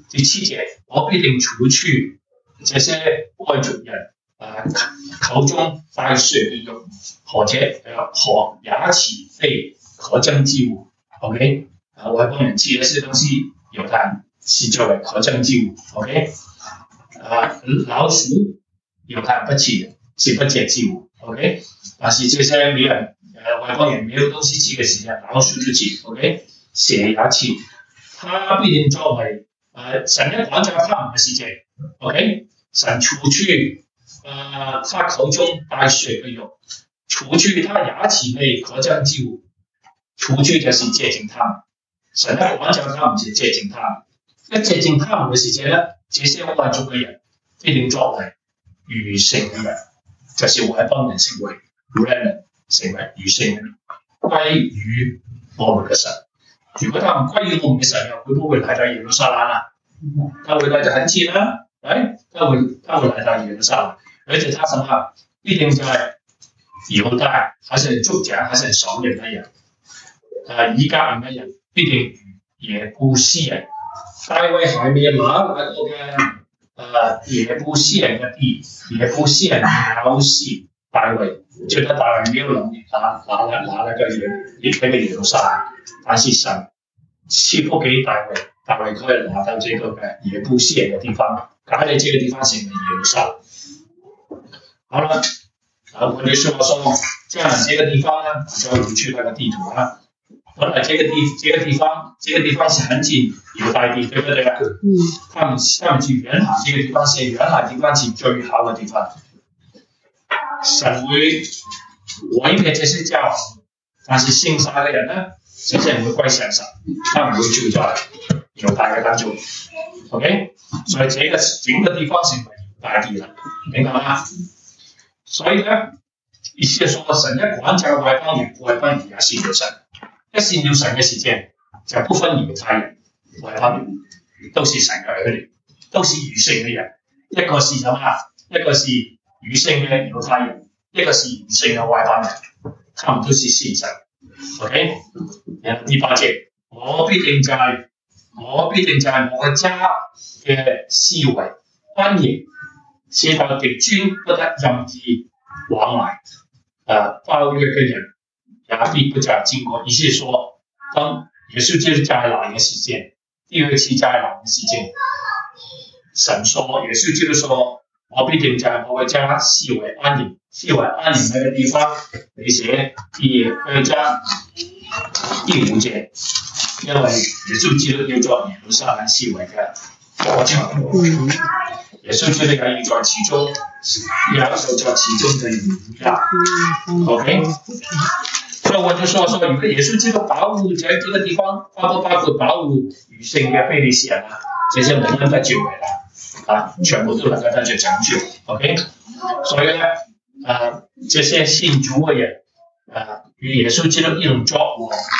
7节，我必定除去这些外族人，口中带血的肉，和牙齿被可憎之物 ，OK。外邦人吃的这些东西，犹太人是作为可憎之物 ，OK？ 老鼠，犹太人不吃的，是不洁之物 ，OK？ 但是这些没人，外邦人没有东西吃的时间，老鼠就吃 ，OK？ 蛇也吃，他必定作为神的管教他们的时间 ，OK？ 神除去他口中带血的肉，除去他牙齿内可憎之物，除去就是接近他们。神的管教他们是接近他们，一接近他们的时间呢，这些外族的人必定作为餘剩的人，就是外邦人成为 remnant， 成为餘剩的人，歸於我們嘅神。如果他們歸於我們嘅神，會不會來到耶路撒冷啊？他會來得很近啊，他會來到耶路撒冷，而且他什麼必定在猶大，還是族長，還是少人的人，以家人的人。必定與耶布斯人，大衛還沒拿那個耶布斯人的地，耶布斯人藐視大衛，覺得大衛沒有能力拿那個耶路撒冷，但是神賜福給大衛，大衛可以拿到這個耶布斯人的地方，改了這個地方成為耶路撒冷。好了，我就說這樣這個地方呢，就不去那個地圖啊。本來這個地方是很近猶大地，對不對啊？他們去原來這個地方是原來地方是最好的地方。神會毀滅這些教，但是信神的人呢，這些人會歸向神，他們會住在猶大嘅當中。OK， 所以這個整個地方成為猶大地了，明白嗎？所以呢，意思係說神一管教外邦人，外邦人也信了神。一信了神嘅時間，就不分猶太人、外邦人，都是神嘅兒女，都是餘剩嘅人。一個是什麼？一個是餘剩嘅猶太人，一個是餘剩嘅外邦人，他們都是信神。OK， 然後第8節，我必定在我嘅家嘅四圍安營，使到敵軍不得任意往來。暴虐嘅人也必不再經過。意思是說，當耶穌基督再來嘅時間，第二次再來嘅時間，神說，耶穌基督說，我必定在我嘅家四圍安營。四圍安營那個地方，你寫第2章第5節，因為耶穌基督要在耶路撒冷四圍嘅國場，耶穌基督也要在其中，也要在其中嘅榮耀。OK。所以我就說，如果耶穌基督保護這個地方，包括保護餘剩嘅非利士人啊，這些能夠得救嘅啦，全部都能夠得着拯救。OK， 所以呢，這些信主嘅人，與耶穌基督一同作王，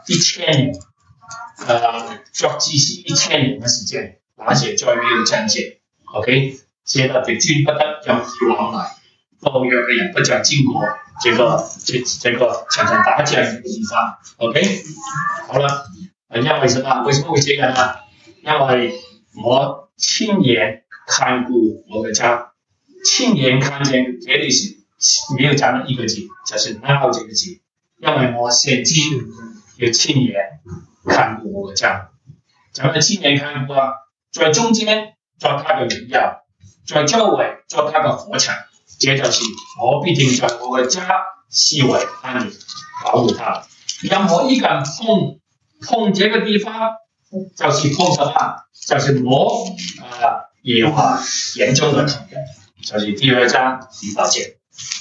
1000年，作记是1000年的时间，而且再没有章节 ，OK， 写到敌军不得任意往来，暴虐的人不准经过这个常常打架的地方 ，OK， 好了，因为什么？为什么会这样呢？因为我亲眼看过我的家，亲眼看见这里是没有讲一个字，就是 now 这个字，因为我现今也亲眼看过我的家，咱们亲眼看过啊，在中间做他的荣耀，在周围做他的火墙，这就是我必定在我的家四围安宁保护他。任何一个人碰这个地方，就是碰什么？就是我耶和华严重的痛的，就是第2章第8节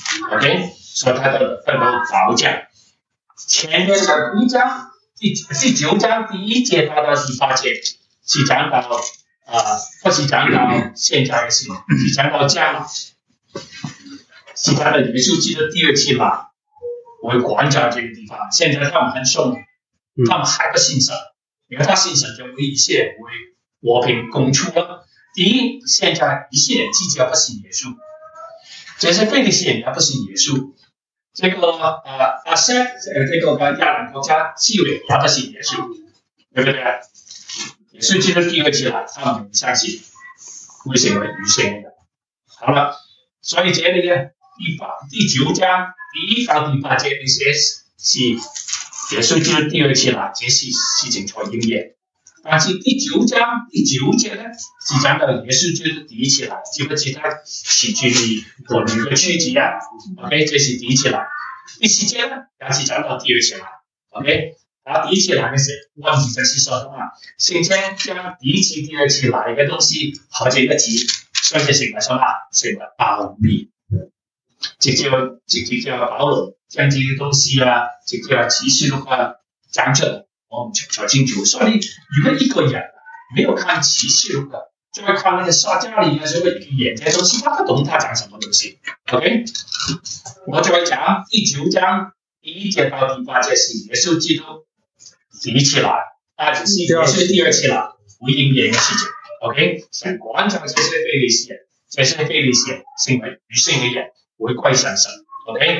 ，OK， 所以他的保障。前面的1章第9章第1节到第8节是讲到不是讲到现在的事，是讲到将来，是讲到耶稣基督第2次来为管辖这个地方。现在他们很凶，他们还不信神，因为他信神就为一切为和平共处了。第一，现在以色列基督不信耶稣，这些非利士人也不信耶稣。这个阿塞这个亚兰国家希律也不信耶稣，对不对？耶稣基督第2次来，他们不相信，会成为余剩的人。好了，所以这里呢，第9章第1到第8节那些是耶稣基督第2次来，这是事情才应验。但是第9章第9节呢，是讲到耶稣基督第1次来，记不记得起居里和女的曲子啊 ？OK， 这是第1次来。第10节呢，也是讲到第2次来 ，OK。然后第1次来的时候，我们就是说什么？先将第1次、第2次來嘅東西合在一起，所以就成為什麼？成為奧秘。直接保羅將這啲東西啊，直接啟示錄啊講出來，我們才清楚。所以如果一個人沒有看啟示錄的，再看那個撒迦利亞所謂預言這些東西，他不懂他講什麼東西。OK， 我再講第9章第1節到第8節是耶穌基督第1次來，就是耶穌第2次來會應驗嘅事情。OK， 神管教這些非利士人，這些非利士人成為餘剩嘅人，會歸順神。OK，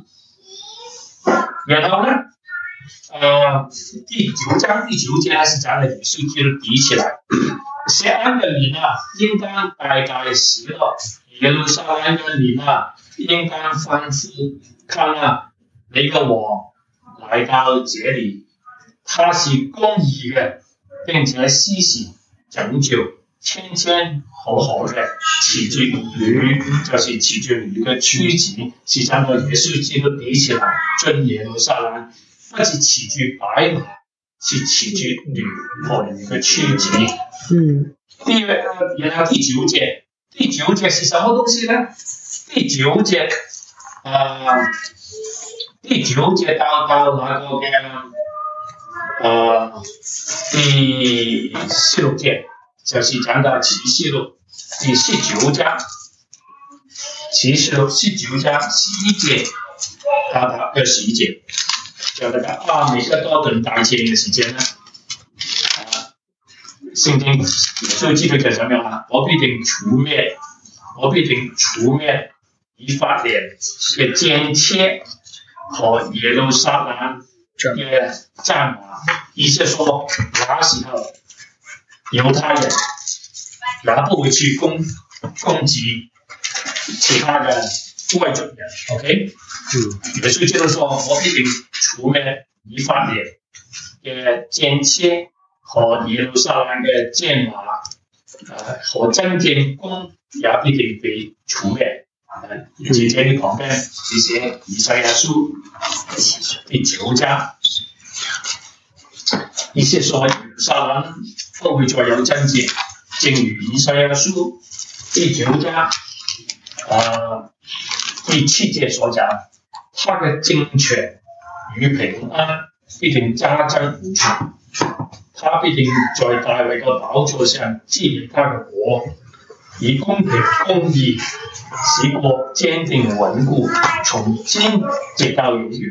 然後呢，第9章第9節呢是講了耶穌基督第1次來，錫安的靈啊，應當大大喜樂；耶路撒冷的靈啊，應當歡呼。看啊，你個王來到這裡。他是公義嘅，並且施行拯救，千千好好嘅持住女，就是持住女嘅妻子，是講到耶穌基督第1次來進耶路撒冷，不是持住白馬，是持住女和女嘅妻子。然後第9節，第9節是什麼東西呢？第9節，第9節到那個嘅。第16節就是講到啟示錄第19章，啟示錄19章11節到21節，就那個阿美克多頓大戰嘅時間呢，聖經耶穌基督就咁樣啦，我必定除滅以法蓮嘅奸妾和耶路撒冷嘅戰馬。意思說，那時候猶太人也不會去攻擊其他的外族人 ，OK？ 耶穌基督說：我必定除滅以法蓮嘅奸妾和耶路撒冷嘅戰馬，和真正弓也必定被除滅。而且這裡旁邊是寫以賽亞書第9章。意思說，耶路撒冷不會再有爭戰，正如以賽亞書第9章第7節所講，他的政權與平安必定加增無窮，他必定在大衛的寶座上治理他的國，以公平公義使國堅定穩固，從今直到永遠。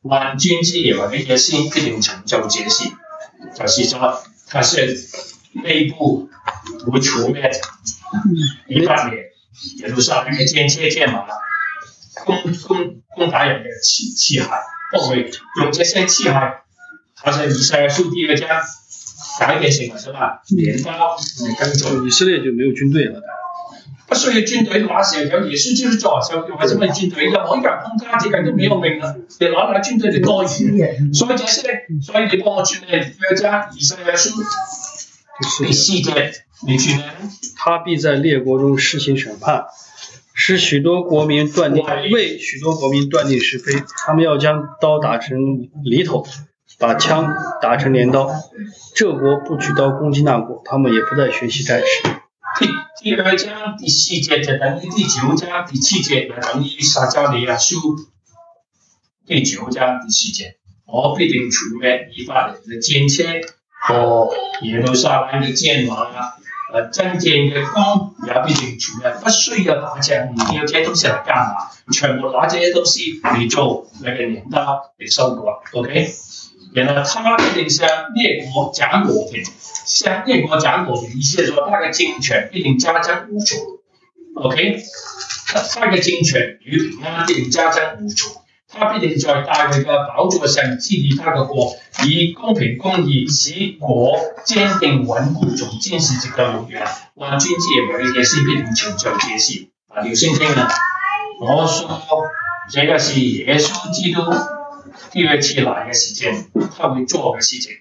万军之耶和華嘅先必定成就這事，就是說他是內部會除滅100年耶路撒冷嘅間車戰馬，攻打人嘅器械，不會用這些器械，好像以賽亞書第2章改變成什麼鐮刀嚟跟蹤。 以色列就沒有軍隊了。 不需要軍隊嘅話，時候有耶穌基督做，就為什麼軍隊？任何一個人空家，這個人都沒有命了，你攞來軍隊就多餘。所以這些呢，所以你幫我轉嚟約章以賽亞書第4節，你轉嚟。 他必在列國中施行審判，使許多國民斷定為許多國民斷定是非。他們要將刀打成犁頭，把槍打成鐮刀。這國不舉刀攻擊那國，他們也不再學習戰士。 第2章第4節就等於第9章第7節，就等於撒迦利亞書第9章第4節。我必定除滅以法蓮的戰車和耶路撒冷的戰馬，真正嘅弓也必定除滅，不需要打仗，唔要這些東西嚟幹嘛？全部拿這些東西嚟做那個鐮刀嚟收割 ，OK？ 然後他必定向列國講和平，向列國講和平，意思係說他嘅政權必定加增無窮 ，OK？ 他嘅政權與平安必定加增無窮，他必定在大衛嘅寶座上治理他嘅國，以公平公義使國堅定穩固，從今時直到永遠。萬軍之耶和華嘅先必定成就這事。啊，廖先聽啊，我說這個是耶穌基督第二次來嘅事情，他會做嘅事情。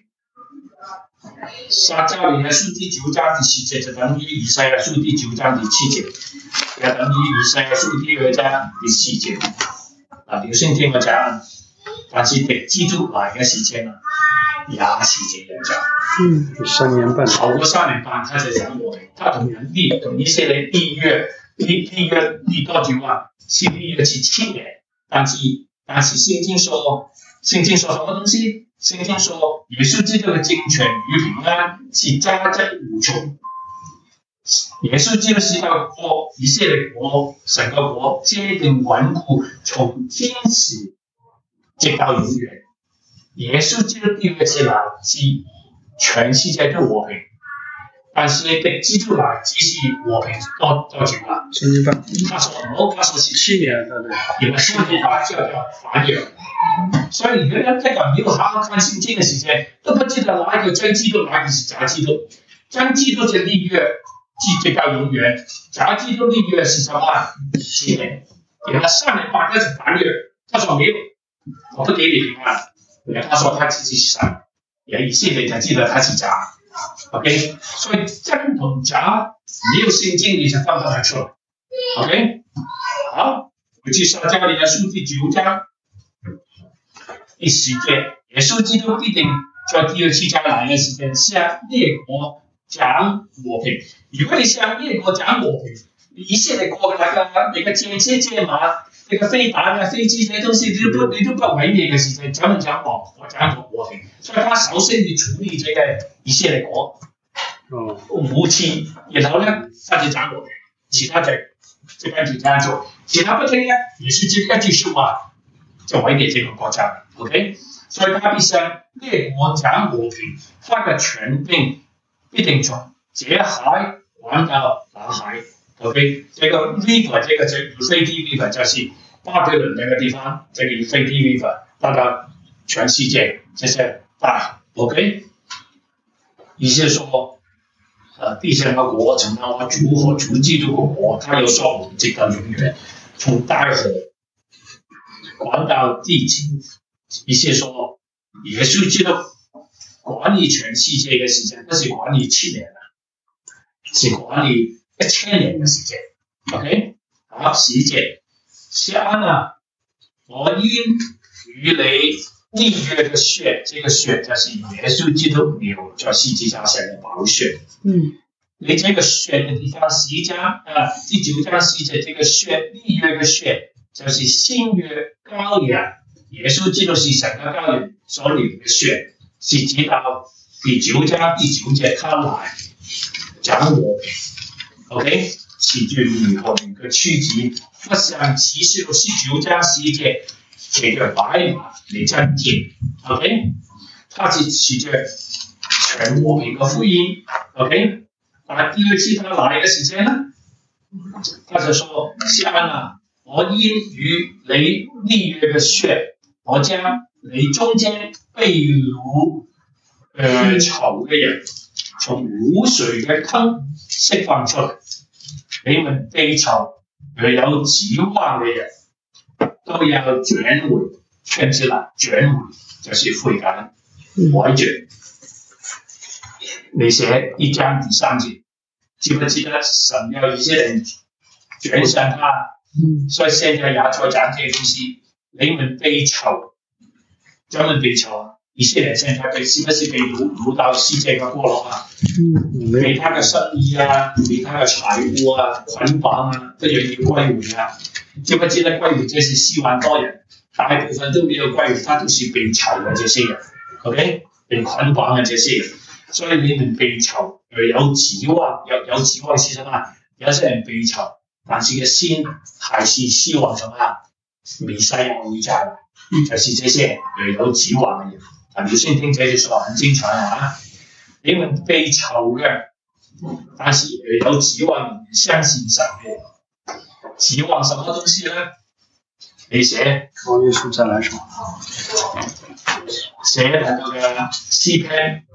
撒迦利亞書第9章第10節就等於以賽亞書第9章第7節，也等於以賽亞書第2章第4節。啊，廖先聽我講，但是敵基督來嘅事情也是這樣講。 3年半， 超過3年半，他就講和平，他同以色列立約立多久啊？是立約是7年，但是聖經說什麼東西？聖經說耶穌基督嘅政權與平安是加增無窮。耶穌基督是個國，以色列國，神個國堅定穩固，從天時直到永遠。耶穌基督第二次來是全世界都和平，但是敵基督來只是和平多久啊？3年半。他說是7年，對，然後3年半就反了。所以原來這個沒有好好看聖經的時間，都不知道哪一個真基督，哪一個是假基督。真基督是立約，直到永遠；假基督立約是什麼？7年。然後3年半開始反約，他說沒有，我不給你平安。然後他說他自己是神，也以色列才知道他是假。OK， 所以真同假沒有聖經你就分不出來。OK， 好，回去撒迦利亞書第9章。第10節，耶穌基督必定在第二次再來嘅時間向列國講和平。如果你向列國講和平，以色列國嘅那個戰車戰馬、那個飛彈啊、飛機這些東西，你都不毀滅嘅時間，怎麼講和平？所以他首先要處理這個以色列國武器，然後呢，他就講和平，其他就跟住這樣做，其他不聽呢，耶穌基督一句說話就毀滅這個國家。OK， 所以他必向列國講和平，他嘅權柄必定從這海往到那海。OK， 這個 river 這個euphrates river 就是巴比倫那個地方，這個 euphrates river 到全世界這些大海。OK， 意思是說，地上嘅國成了我主和主基督嘅國，他有作為直到永遠，從大河管到地極。意思說，耶穌基督管理全世界嘅時間，不是管理7年啦，是管理1000年嘅時間。OK， 好，10節，下呢，我因與你立約嘅血，這個血就是耶穌基督流在十字架上嘅寶血。你這個血嘅地方10章第9章10節，這個血立約嘅血就是新約羔羊。耶穌基督是神嘅羔羊所流嘅血，是直到第9章第9節他來講和平。OK， 是對與和平嘅區別，不像啟示錄19章11節， 这个白马来占尽 ，OK， 他是骑着全和平的福音 ，OK， 但第二次他来的时间呢，他就说：西安啊，我因与你立约的血，我将你中间被掳囚的人从无水的坑释放出来，你们被囚而有指望的人都要轉回，圈起來轉回就是悔改改轉。你寫1章第3節，記不記得神要一些人轉向他？所以現在也在講這些東西，你們被囚，咱們被囚啊！以色列現在是不是被掳到世界嘅國落啊？被他嘅生意啊，被他嘅財物啊捆綁啊，都要歸回啊！記不記得歸回？這是4萬多人，大部分都沒有歸回，他都是被囚嘅這些人 ，OK， 被捆綁嘅這些人，所以你們被囚而有指望，有指望是什麼？有些人被囚，但是個心還是希望什麼？彌賽亞會再來，就是這些而有指望嘅人。你先聽這句說話很精彩啊！你們被囚嘅，但是有指望，相信神嘅。指望什麼東西呢？你寫我耶穌再來什麼？ 寫那個詩篇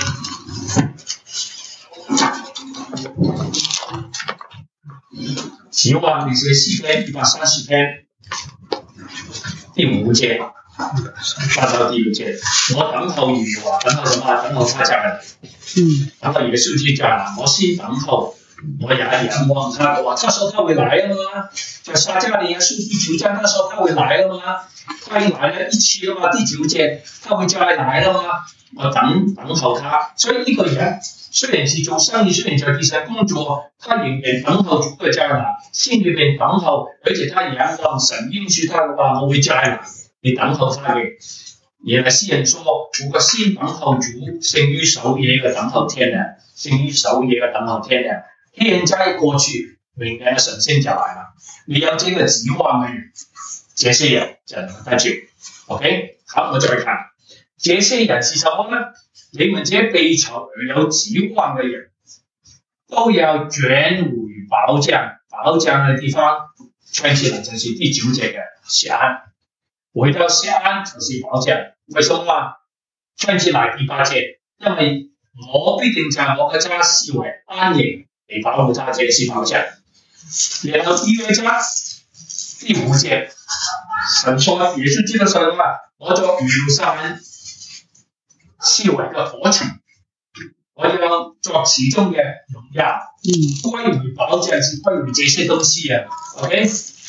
指望你寫詩篇130篇第5節。翻到第5節，我等候耶和華，等候什麼？等候他再來。等候耶穌基督再來，我先等候，我也仰望他。我他說他會來了嗎？在撒迦利亞書第9章，他說他會來了嗎？他已來了一次了嘛，第9節，他會再來了嗎？我等候他。所以一個人雖然是做生意，雖然在地上工作，他仍然等候主嘅再來，心裏邊等候，而且他仰望神應許他嘅話，我會再來。你等候他嘅，原來詩人說：如果先等候主，勝於守夜嘅等候天亮，勝於守夜嘅等候天亮。現在過去，明年嘅神聖就來了。你有這個指望嘅人，這些人就能得救。OK， 好，我再看，這些人是什麼呢？你們這被囚而有指望嘅人，都要轉回保障，保障嘅地方，圈起來就是第9節嘅錫安。回到錫安就是保障，為什麼啊？圈起來第8節，因為我必定將我嘅家視為安營嚟保護他，這是保障。然後第2章第5節，神說耶穌基督說什麼？我作耶路撒冷視為個火城，我要作其中嘅榮耀，歸回保障是歸回這些東西啊。OK，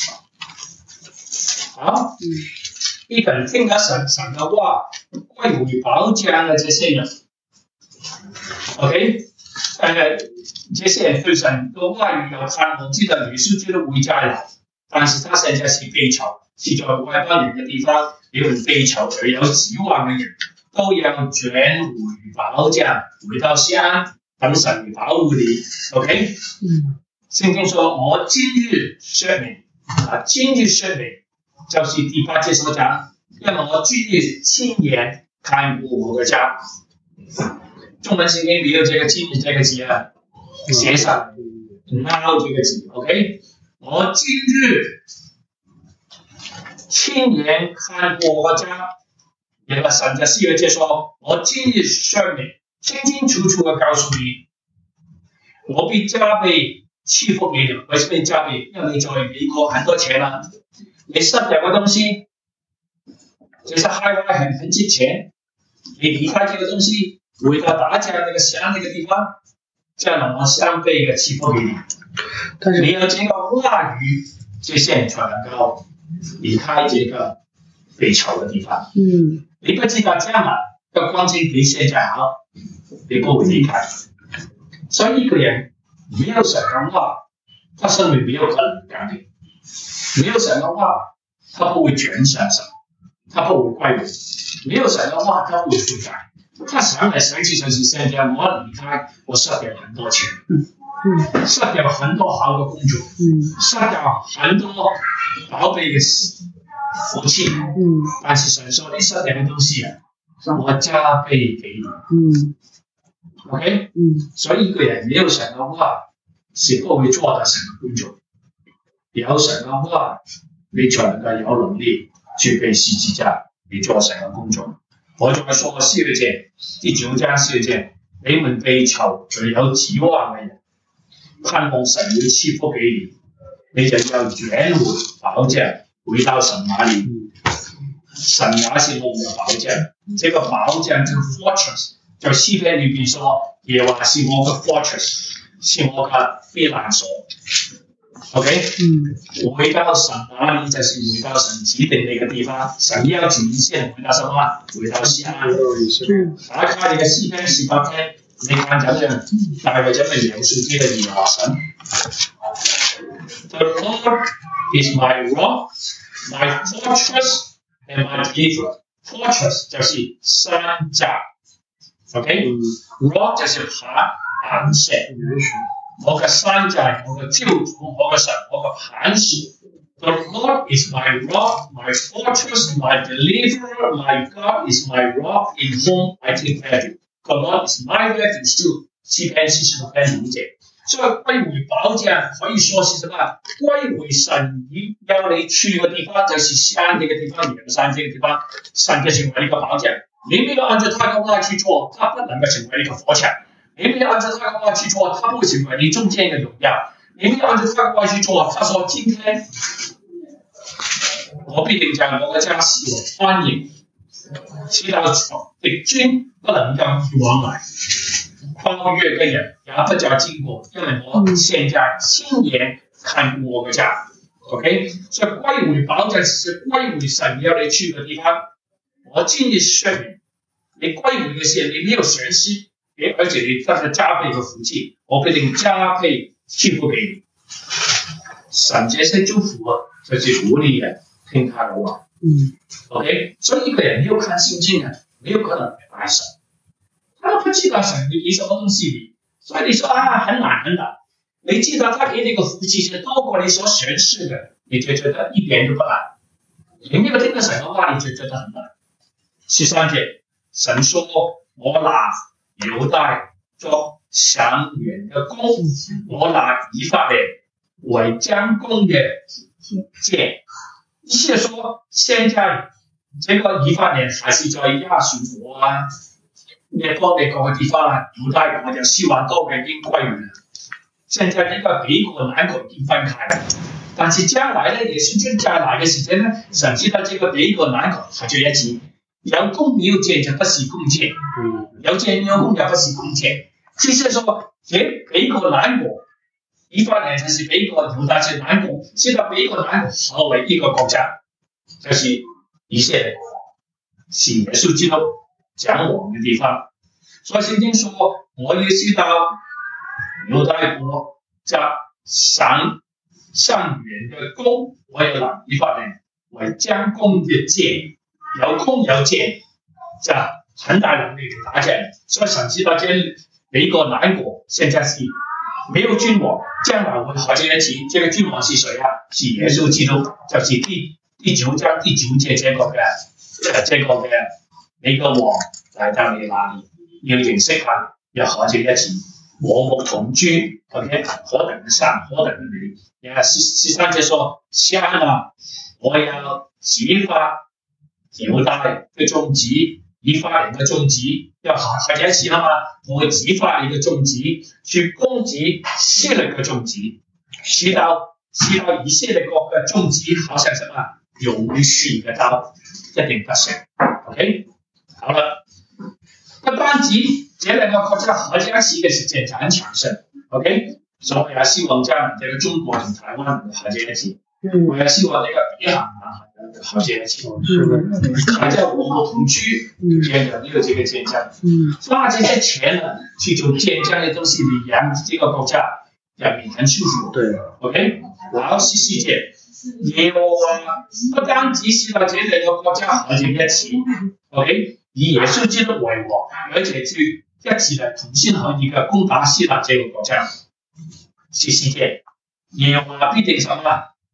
好。一個人聽咗神嘅話，歸回保障嘅這些人 ，OK， 這些人對神嘅話語有盼望，知道耶穌基督會再來，但是他現在是被囚，是在外邦人嘅地方，你們被囚而有指望嘅人，都要轉回保障，回到錫安，等神嚟保護你 ，OK， 聖經說：我今日說明，今日說明。就是第8節所講，因為我今日親眼看過我的家。中文聖經沒有這個今日這個字啊，寫上 now 這個字 ，OK？ 我今日親眼看過我的家，然後神在12節說：我今日說明，清清楚楚地告訴你，我必加倍賜福給你。為什麼加倍？因為你在美國很多錢啦。你失掉嘅東西，其實海外很值錢。你離開這個東西，回到打仗那個錫安那個地方，這樣我相倍嘅賜福給你。但是你有這個話語，這些人才能夠離開這個被囚嘅地方。你不知道將來嘅光景比現在好，你不會離開。所以一個人沒有神嘅話，他生命沒有可能改變。沒有神的話，他不會轉向神，他不會歸回。沒有神的話，他不會悔改。他想來想去就是現在，我離開，我失掉很多錢，失掉很多好的工作，失掉很多寶貝嘅福气，但是神说你舍点的东西啊，我加倍给你。OK， 所以一个人没有神的话，是不会做到神的工作。有神的话，你才能夠有能力去被十字架嚟做神嘅工作。我再說4節，第9章4節，你們被囚罪有指望嘅人，盼望神會賜福給你，你就要遠回保障，回到神那裡。神也是我們的保障，這個保障就 fortress， 就詩篇裏邊說，耶和華是我嘅 fortress， 是我嘅避難所。OK， 回到神那裡就是回到神指定你的地方。神要主一線回到什麼？回到西安。打開你的詩篇18篇，你看怎樣？大衛怎樣描述這個耶和華神 ？The Lord is my rock, my fortress, and my deliverer. Fortress 就是山寨 ，OK，rock 就是磐石。我嘅山寨，我嘅救主，我嘅神，我嘅磐石。The Lord is my rock, my fortress, my deliverer. My God is my rock in whom I take refuge. The Lord is my refuge too. 詩篇46篇5節。所以歸回保障可以說是什麼？歸回神要你去嘅地方，就是西安這個地方，耶路撒冷這個地方，神就成為一個保障。你沒有按照他的話去做，他不能夠成為一個火牆。你没有按照他的话去做，他不会成为你中间的荣耀。你没有按照他的话去做，他说今天我必定将我的家使我欢迎，使到敵軍不能夠往來，跨越的人也不再經過，因為我現在親眼看過我的家。OK， 所以歸回保障是歸回神要你去的地方。我今日說明，你歸回的時候，你沒有損失。而且你得咗加倍嘅福氣，我必定加倍賜福給你。神這些祝福就是鼓勵人聽他的話。OK， 所以一個人沒有看聖經啊，沒有可能明白神，他都不知道神給什麼東西。所以你說啊，很難很難。你知道他給你個福氣是多過你所選擇的，你就覺得一點都不難。你沒有聽到神的話，你就覺得很難。13節，神說：我拿猶大作賞元的弓，我拿以法蓮為將弓的箭。意思是說，現在這個以法蓮還是在亞述國啊，那方的各個地方啊，猶大國就希望都已經歸回了。現在這個北國南國已經分開了，但是將來呢，也是將來的時間呢，神知道這個北國南國合在一起。有弓沒有箭就不是弓箭，有箭沒有弓就不是弓箭。即是說，北國南國，以法蓮就是北國，猶大是南國，現在北國南國合為一個國家，就是以色列國，是耶穌基督講我們的地方。所以聖經說，我要知道猶大國作賞元的弓，我要拿以法蓮為將弓的箭。有弓有箭，就很大能力打仗。所以神知道這北國南國現在是沒有君王，將來會合在一起。這個君王是誰啊？是耶穌基督，就是第9章第9節這個嘅美國王來到你那裡，要認識他，要合在一起，和睦同居。OK， 何等的善，何等的美！13節說：西安啊，我要指發猶大的種子，以法蓮的種子，要合在一起了嗎？我會指發你的種子，去攻擊希律的種子，使到以色列國的種子好像什麼勇士的刀，一定得勝。OK， 好了，不單止這兩個國家合在一起的時間就很強盛。OK， 所以我也希望將這個中國同台灣合在一起。我也希望這個北韓合在一起，還在和睦同居，也有這個堅強。花這些錢呢，去做堅強的東西，你讓這個國家人民很舒服。對 ，OK。然後14節，耶和華不單止是把這兩個國家合在一起 ，OK， 以耶穌基督為王，而且就一起的同心合意的攻打希臘這個國家。14節，耶和華必定什麼？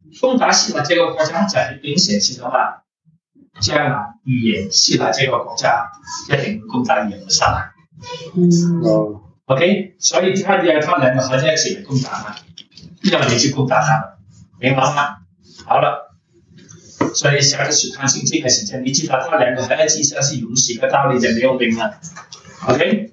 攻打希腊这个国家，就很明显是什么？将来也希腊这个国家一定攻打耶路撒冷。OK， 所以他两个合在一起来攻打嘛，要你去攻打他们，明白吗？好了，所以下个是看圣经的时间，你知道他两个合在一起是永续的道理就没有明了。OK，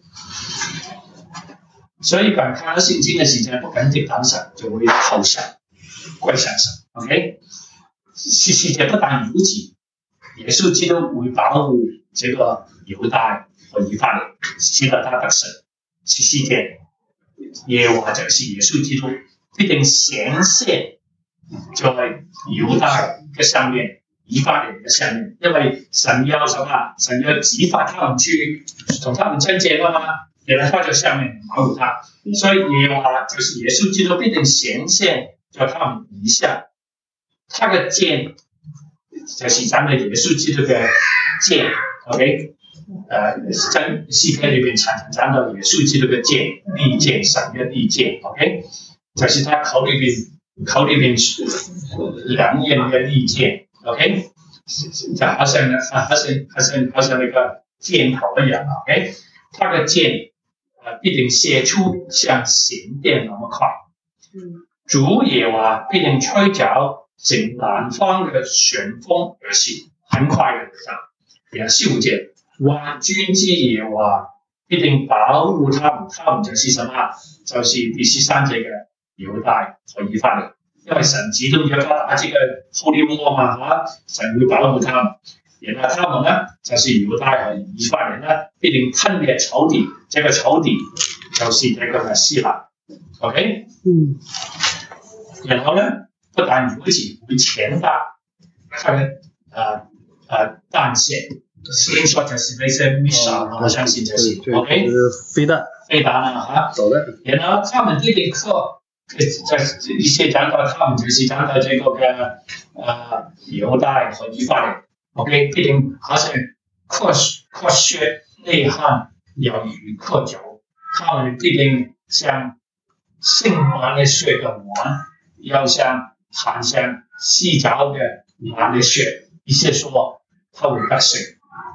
所以敢看到圣经的时间，不敢定当神，就会投降跪向神。OK， 世界不但如此。耶稣基督会保护这个犹大和以法莲，使得他得胜。世界耶和华就是耶稣基督，必定显现在犹大嘅上面、以法莲嘅上面，因為神要什麼？神要指發他們去同他們爭戰啊嘛，然後他在上面保護他，所以耶和華就是耶穌基督必定顯現在他們以下，他嘅劍。就是咱们耶稣基督的剑 ，OK， 在诗篇里面常常讲到耶稣基督的剑，利剑，神的利剑 ，OK， 就是他口里边两刃的利剑 ，OK， 就好像那个箭头一样 ，OK， 他的剑必定射出像闪电那么快，主耶和华必定吹角。从南方的旋风而起，很快的上，然后修建万军之耶和华必定保护他们，他们就是什么？就是第13节的犹大和以法莲，因为神基督要打这个后利沃嘛，神会保护他们，然后他们呢，就是犹大和以法莲呢，必定吞灭仇敌，这个仇敌就是这个希腊 ，OK， 然后呢？不但如此，会强大它的弹线，先说就是那些 missile， 我相信就是 OK， 飞弹啊，导弹。然后他们这个课，在一些讲到他们就是讲到这个犹大和以法莲 ，OK， 必定好像扩血内涵要与扩酒，他们必定像盛满了血的碗，要像。好像细嚼的满的血，意思说它会得胜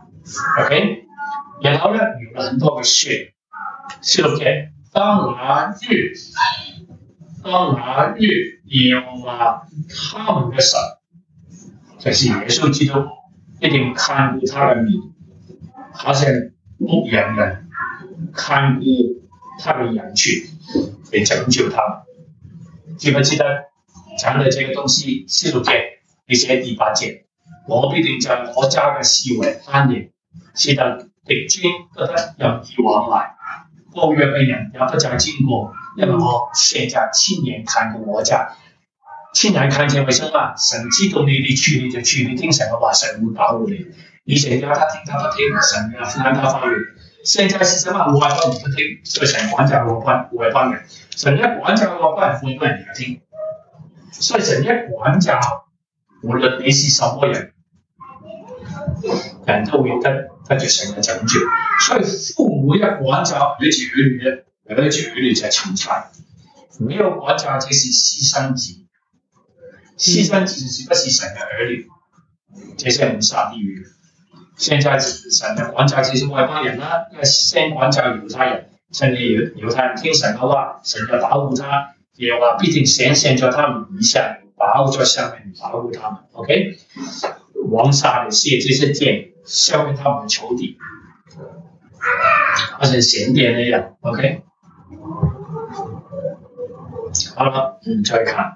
，OK， 然后呢有了很多个血，是不是？当那日耶和华他们的神，就是耶稣基督，一定看顾他的民，好像牧羊人看顾他的羊群，来拯救他们，记不记得？讲的这个东西是不是？你写第8节，我必定將我家嘅事為安寧，使得敵軍不得任意往來，暴虐嘅人也不再經過，因為我現在親眼看過我家，親眼看見為什麼？神知道你去你就去，你聽神嘅話，神會保護你。以前要他聽他不聽，神要讓他發育。現在是什麼？我外邦人不聽，所以神管教我外邦人，神一管教我外邦人也聽。所以神一管教，無論你是什麼人，人都會得着神嘅拯救。所以父母一管教兒女就成才，沒有管教就是私生子。私生子是不是神嘅兒女？這些人下地獄。現在神嘅管教這些外邦人啦，因為先管教猶太人，甚至猶太人聽神嘅話，神就保護他。也話必定顯現在他們以下，保護在上面，保護他們。OK， 王殺的射這些箭，消滅他們的仇敵，好像閃電那樣。OK， 好了，再看，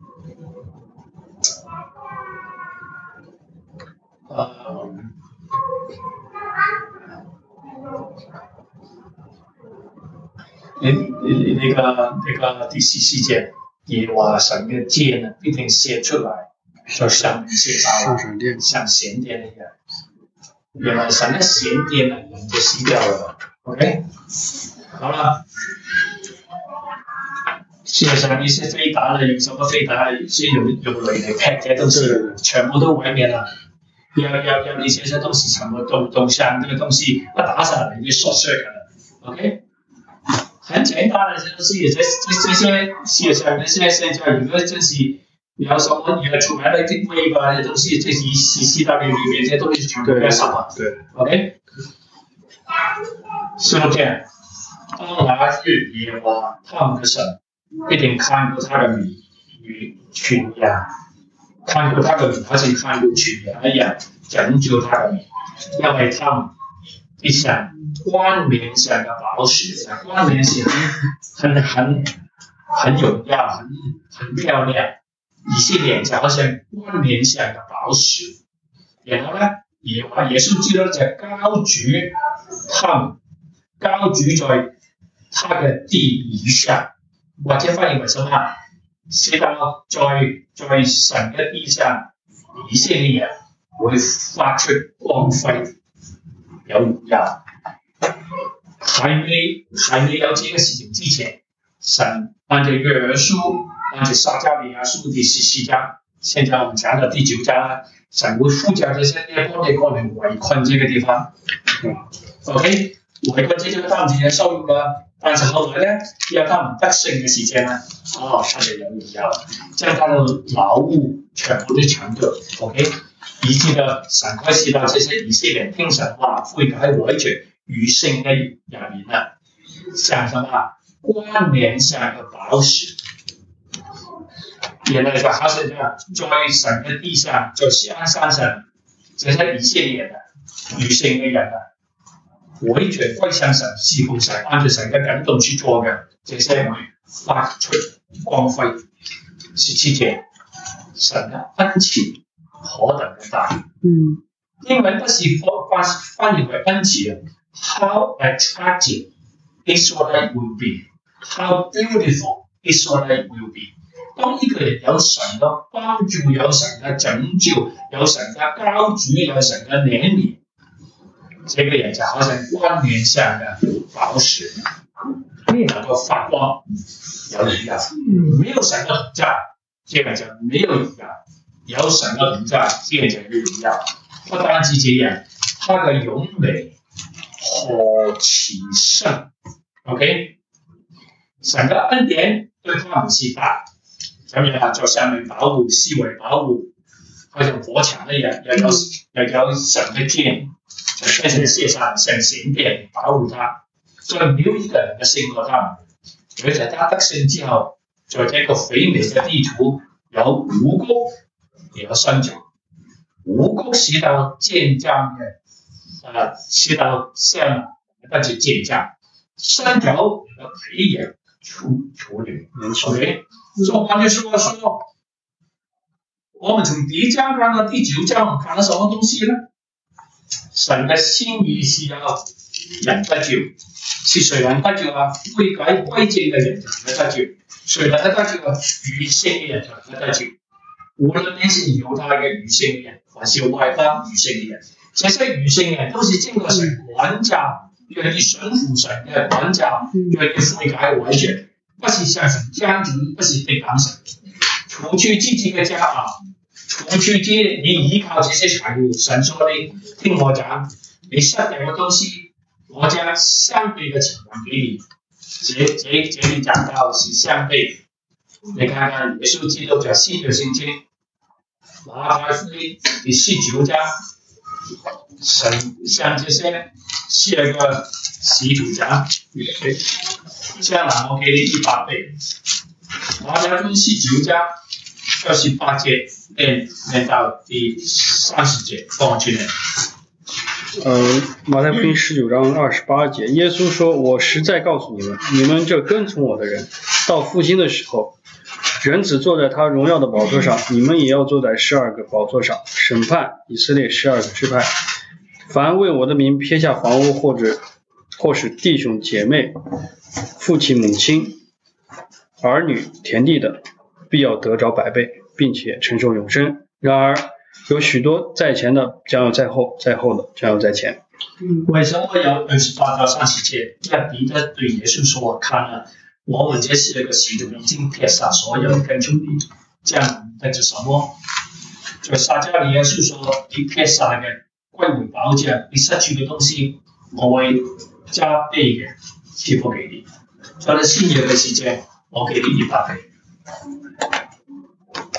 那個第14節，耶和華神嘅箭呢，必定射出來，就上面射到像閃電一樣。原來神嘅閃電呢，人就死掉了。OK， 好了。事實上，一些飛彈呢，用什麼飛彈？是用雷嚟劈嘅東西，全部都毀滅了。要那些東西全部都像那個東西一打上來就縮碎了。OK。很簡單的這些東西，這些事實上，那些現在有個就是比方说你要出来的这微吧的东西，这CCW里面这些东西全部要上嘛。 对 OK。16节，当那日耶和华他们的神必定看顾他的民与群羊，看顾他的民，好像看顾群羊一样，拯救他的民，因为他们必像冠冕上的宝石，冠冕是很荣耀、很漂亮，以色列就好像冠冕上的宝石。然后呢，耶稣基督就高举他们，高举在他的地以上，或者翻译为什么？是到在神的地上，以色列人会發出光輝，有榮耀。還未有這個事情之前，神按照約書，按照撒迦利亞書第14章，現在我們講到第9章啦，神會呼召這些幫你過來圍困這個地方。OK， 圍困這個他們自己收入了，但是後來呢，要他們得勝嘅時間呢，他就有榮耀，將他的勞務全部都搶奪。OK， 以至到神開始到這些以色列人聽神話，悔改回轉。餘剩的人民呢，像什麼冠冕上的寶石，原來就好像在神的地上，在西安山上，這些以色列的餘剩的人呢，回轉歸向神，侍奉神，按照神嘅感動去做嘅，這些會發出光輝。17節，神的恩慈何等的大。英文不是翻譯為恩慈啊。How attractive Israel will be, how beautiful Israel will be。當一個人有神嘅幫助，有神嘅拯救，有神嘅高舉，有神嘅憐憫，這個人就好像冠冕上嘅寶石，能夠發光，有榮耀。沒有神嘅同在，這個就沒有榮耀；有神嘅同在，這個就有榮耀。不單止這樣，他嘅榮美何其盛 ，OK， 神嘅恩典對他們是大，咁樣在上面保護，四圍保護，好像火牆一樣，又有神嘅劍，就變成射上神神殿保護他，所以沒有一個人嘅勝過他們。而且他得勝之後，在這個肥美嘅地圖有五谷，也有山腳，五谷是到健壯嘅。是到像那就健將，山腳要培養處女。OK， 所以換句說，我們從第1章看到第9章，看到什麼東西呢？神的心意是要人得救，是誰人得救啊？悔改歸正嘅人才能得救，誰能得救啊？餘剩嘅人才能得救。無論你是猶太嘅餘剩嘅人，還是外邦餘剩嘅人。這些餘剩人都是經過神管教，願意順服神嘅管教，願意悔改回轉，不是向神將就，不是抵擋神。除去自己嘅家啊，除去你依靠這些財物，神說你聽我講，你失掉嘅東西，我將相對嘅情況給你。這裡講到是相對，你看看耶穌基督在新約聖經，馬太福音第19章。神向這些12個使徒講，將來我給你100倍。馬太福音19章28節念到第30節，幫我去念。 馬太福音19章28節，耶穌說：“我實在告訴你們，你們這跟從我的人，到復興的時候，人子坐在他榮耀的寶座上，你們也要坐在12個寶座上，審判以色列12個支派。凡為我的名撇下房屋或是弟兄姐妹、父親母親、兒女、田地的，必要得着100倍，並且承受永生。然而有許多在前的將要在後，在後的將要在前。” 為什麼有28到30節？因為彼得對耶穌說：“我看了，我們這12個使徒已經撇下所有的跟從你，這樣得着什麼？”在撒迦利亞書說：“你撇下嘅歸回保障，你失去嘅東西，我會加倍嘅賜福給你。在你新約嘅時間，我給你100倍。”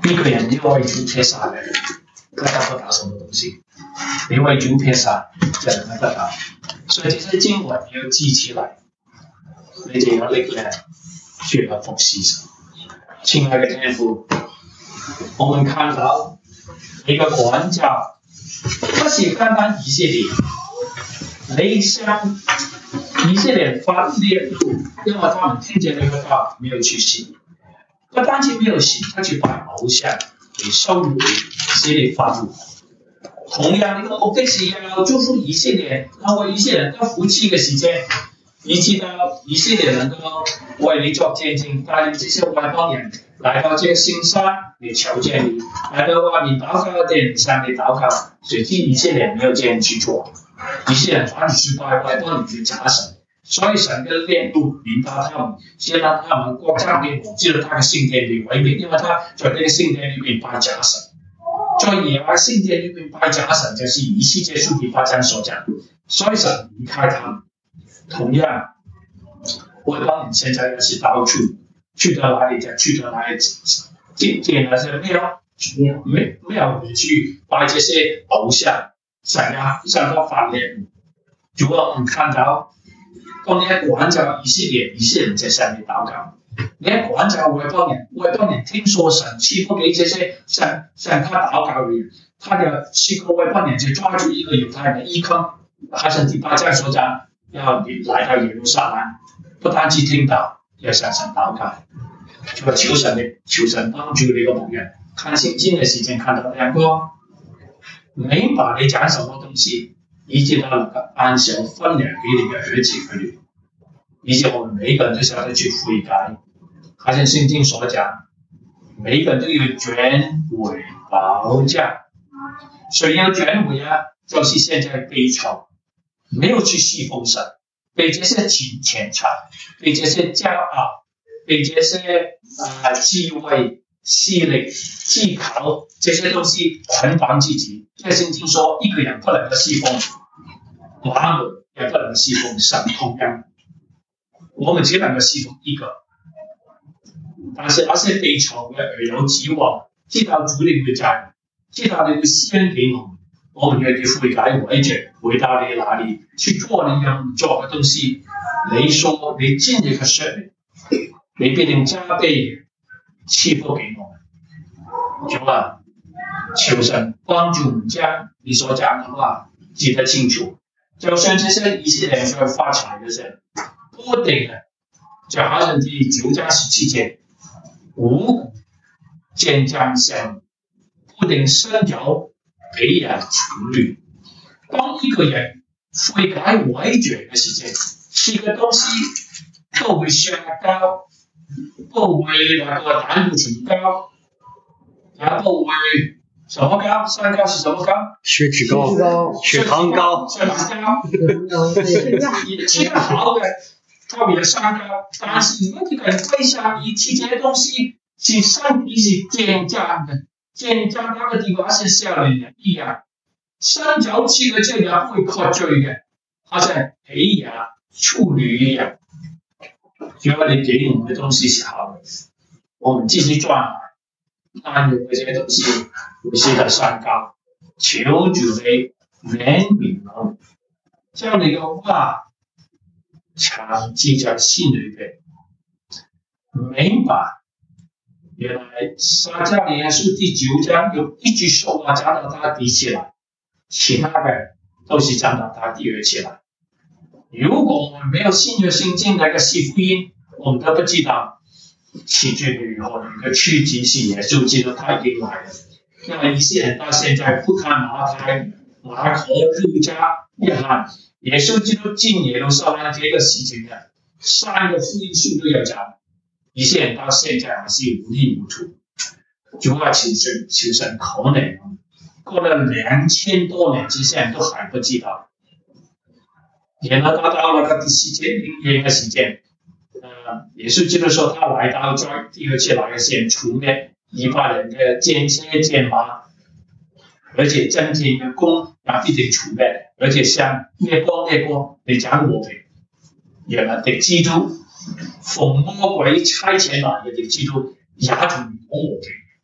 一个人你为主撇下来，看他得到什么东西？你为主撇下，就能得到。所以这些经文你要记起来，你就有力量去来服侍神。亲爱的天父，我们看到一个管家，不是单单以色列，你向以色列发烈怒，因为他们听见那个道没有去信，不单仅没有信，他去拜偶像，给羞辱以色列发怒。同样，呢個目的是要祝福以色列，讓為以色列能夠扶持嘅時間，以至到以色列能夠為你作見證，帶領這些外邦人來到這個聖山嚟求見你，來到外面禱告的殿上嚟禱告。誰知以色列沒有這樣去做，以色列反而去拜外邦人的假神，所以神嘅烈怒臨到他們，先讓他們國家被擄進了他的聖殿裏毀滅，因為他在這個聖殿裏面拜假神。在耶和華聖殿裏面拜假神，就是以西結書第8章所講，所以神離開他們。同樣，外邦人現在也是到處去到哪裡就去到哪裡，見了是沒有人去拜這些偶像，神啊向他發烈怒。如果我們看到，當你一管教以色列人在上面禱告。你一管教外邦人，外邦人聽說神賜福給這些向他禱告的人，他就7個外邦人就抓住一個猶太人的衣襟，好像第8章所講，要你來到耶路撒冷，不單止聽到，要向神禱告，就求神幫助你個牧人，看聖經的時間看到亮光，明白你講什麼東西，以至到能夠按手分糧給你的兒子兒女，以至我們每一個人都曉得去悔改。好像聖經所講，每一個人都要轉回保價。誰要轉回啊？就是現在被囚，沒有去侍奉神，被這些錢財，被這些驕傲，被這些智慧、勢力、技巧這些東西捆綁自己。這聖經說，一個人不能夠侍奉馬門，也不能侍奉神同樣，我們只能夠侍奉一個。但是那些被囚的兒有指望，知道主你會在，知道你會施恩給我們願意悔改回轉，回到你那裡去做你要做的東西。你說你今日嘅說明，你必定加倍賜福給我們。主啊，求神幫助我們將你所講的話記得清楚。就算這些以色列人在發財的時候，不定的，就好像第9章17節。五谷漸將相，不定生腳培養情侶。當一個人悔改回轉嘅時間，吃嘅東西都會上高，不會那個膽固醇高，也不會什麼高？三高是什麼高？ 血脂高，血糖高， 血糖高，吃得好的。特別上高，但是如果這個人歸向你吃這些東西，是身體是健壯的，健壯到的地方是像人一樣，三腳吃嘅這樣會喝醉嘅，好像皮呀、處女一樣。只要你給我們的東西是好的，我們繼續賺，但有這些東西有些的上高，求主你憐憫我們，將你嘅話常記在心裏邊，明白原來撒迦利亞書第9章有一句說話講到他第7來，其他的都是講到他第2期來。如果我們沒有新約聖經那個四福音，我們都不知道起居以後一個區級是耶穌基督他已經來了。因為以色列人到現在不看馬太、馬可、路加、約翰，耶穌基督進耶路撒冷這個事情呢，3個福音書都有講。以色列人到現在還是糊裡糊塗。主啊，求神可憐，過了2000多年，這些人都還不知道。然後他到了個第7節靈驗的時間，耶穌基督說他來到在第2次來的時候除滅以法人的奸車賤馬，而且真正的功也必定除滅，而且像滅國你講我們，原來的基督奉魔鬼差遣來的基督也從我們，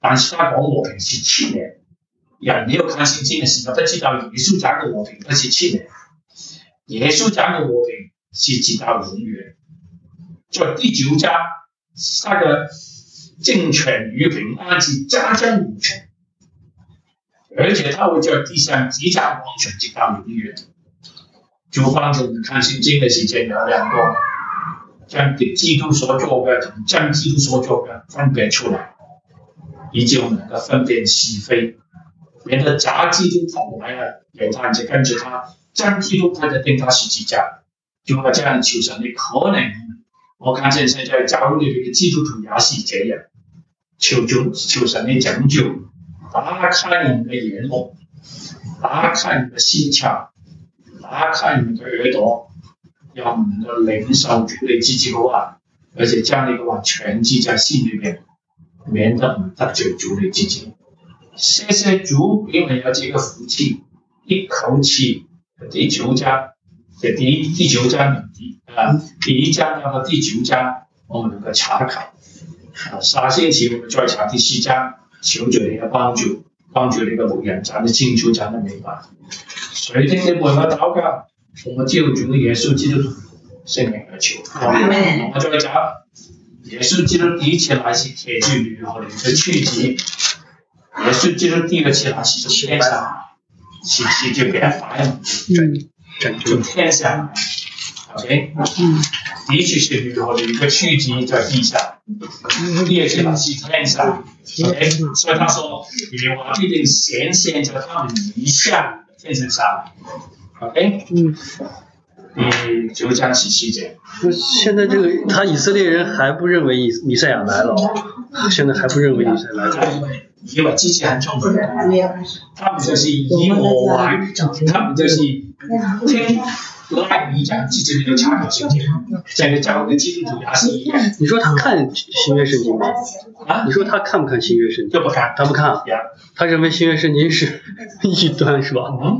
但是他講和平是切嘅。人你要看聖經嘅時候，都知道耶穌講嘅和平不是切嘅，耶穌講嘅和平是直到永遠。在第9章，他的政權與平安是家家無窮，而且他會在地上直掌王權直到永遠。就幫助我們看聖經嘅時間有兩個，將基督所做嘅同真基督所做嘅分別出來，以致我們能夠分辨是非。免得假基督徒來了，有他就跟着他，真基督他就釘他十字架。就話這樣求神，你可能我看見現在教會裏邊嘅基督徒也是這樣，求神你拯救，打開你們的眼目，打開你們的心竅，打開你們的耳朵，讓我們的領受主你自己嘅話，而且將你嘅話全記在心裏邊，免得我們得罪主你自己。謝謝主給我們有這個福氣，一口氣第9章，第9章第1章到第9章，我們能夠查考。下星期我們再查第4章，求主你嘅幫助，幫助你嘅牧人講得清楚，講得明白。誰聽你為我禱告，我們就主耶穌基督聖名而求。我們再講，耶穌基督第一次來是鐵具驢和靈的區級。耶穌基督第二次來是天上，是就給他發揚就天上來 ，OK？第一次是驢和靈的區級在地上，第二次來是天上 ，OK？所以他說，耶和華必定顯現在他們以下天上上來 ，OK？第9章是細節。 現在這個他以色列人還不認為彌賽亞來了，現在還不認為彌賽亞來了。以為之前很聰明，他們就是以我為主，他們就是聽拉比講，自己沒有查考聖經。現在教會的基督徒也是一樣。你說他看新約聖經嗎？啊？你說他看不看新約聖經？ 就不看， 他不看。他認為新約聖經是異端，是吧？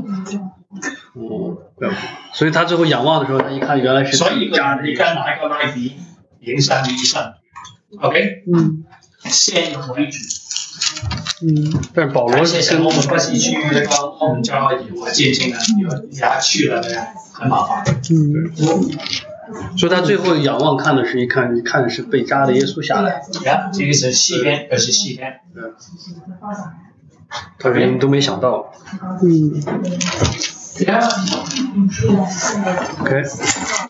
所以他最後仰望的時候，他一看原來是。 所以你看哪一個拉比影響你一生 ？OK？先為主。 但是保羅是我們不是去那個我們教會我見證了，也去了的，很麻煩。 所以他最後仰望看的是看的是被扎的耶穌下來。 這個是西邊，而是西邊。 他人都沒想到。OK。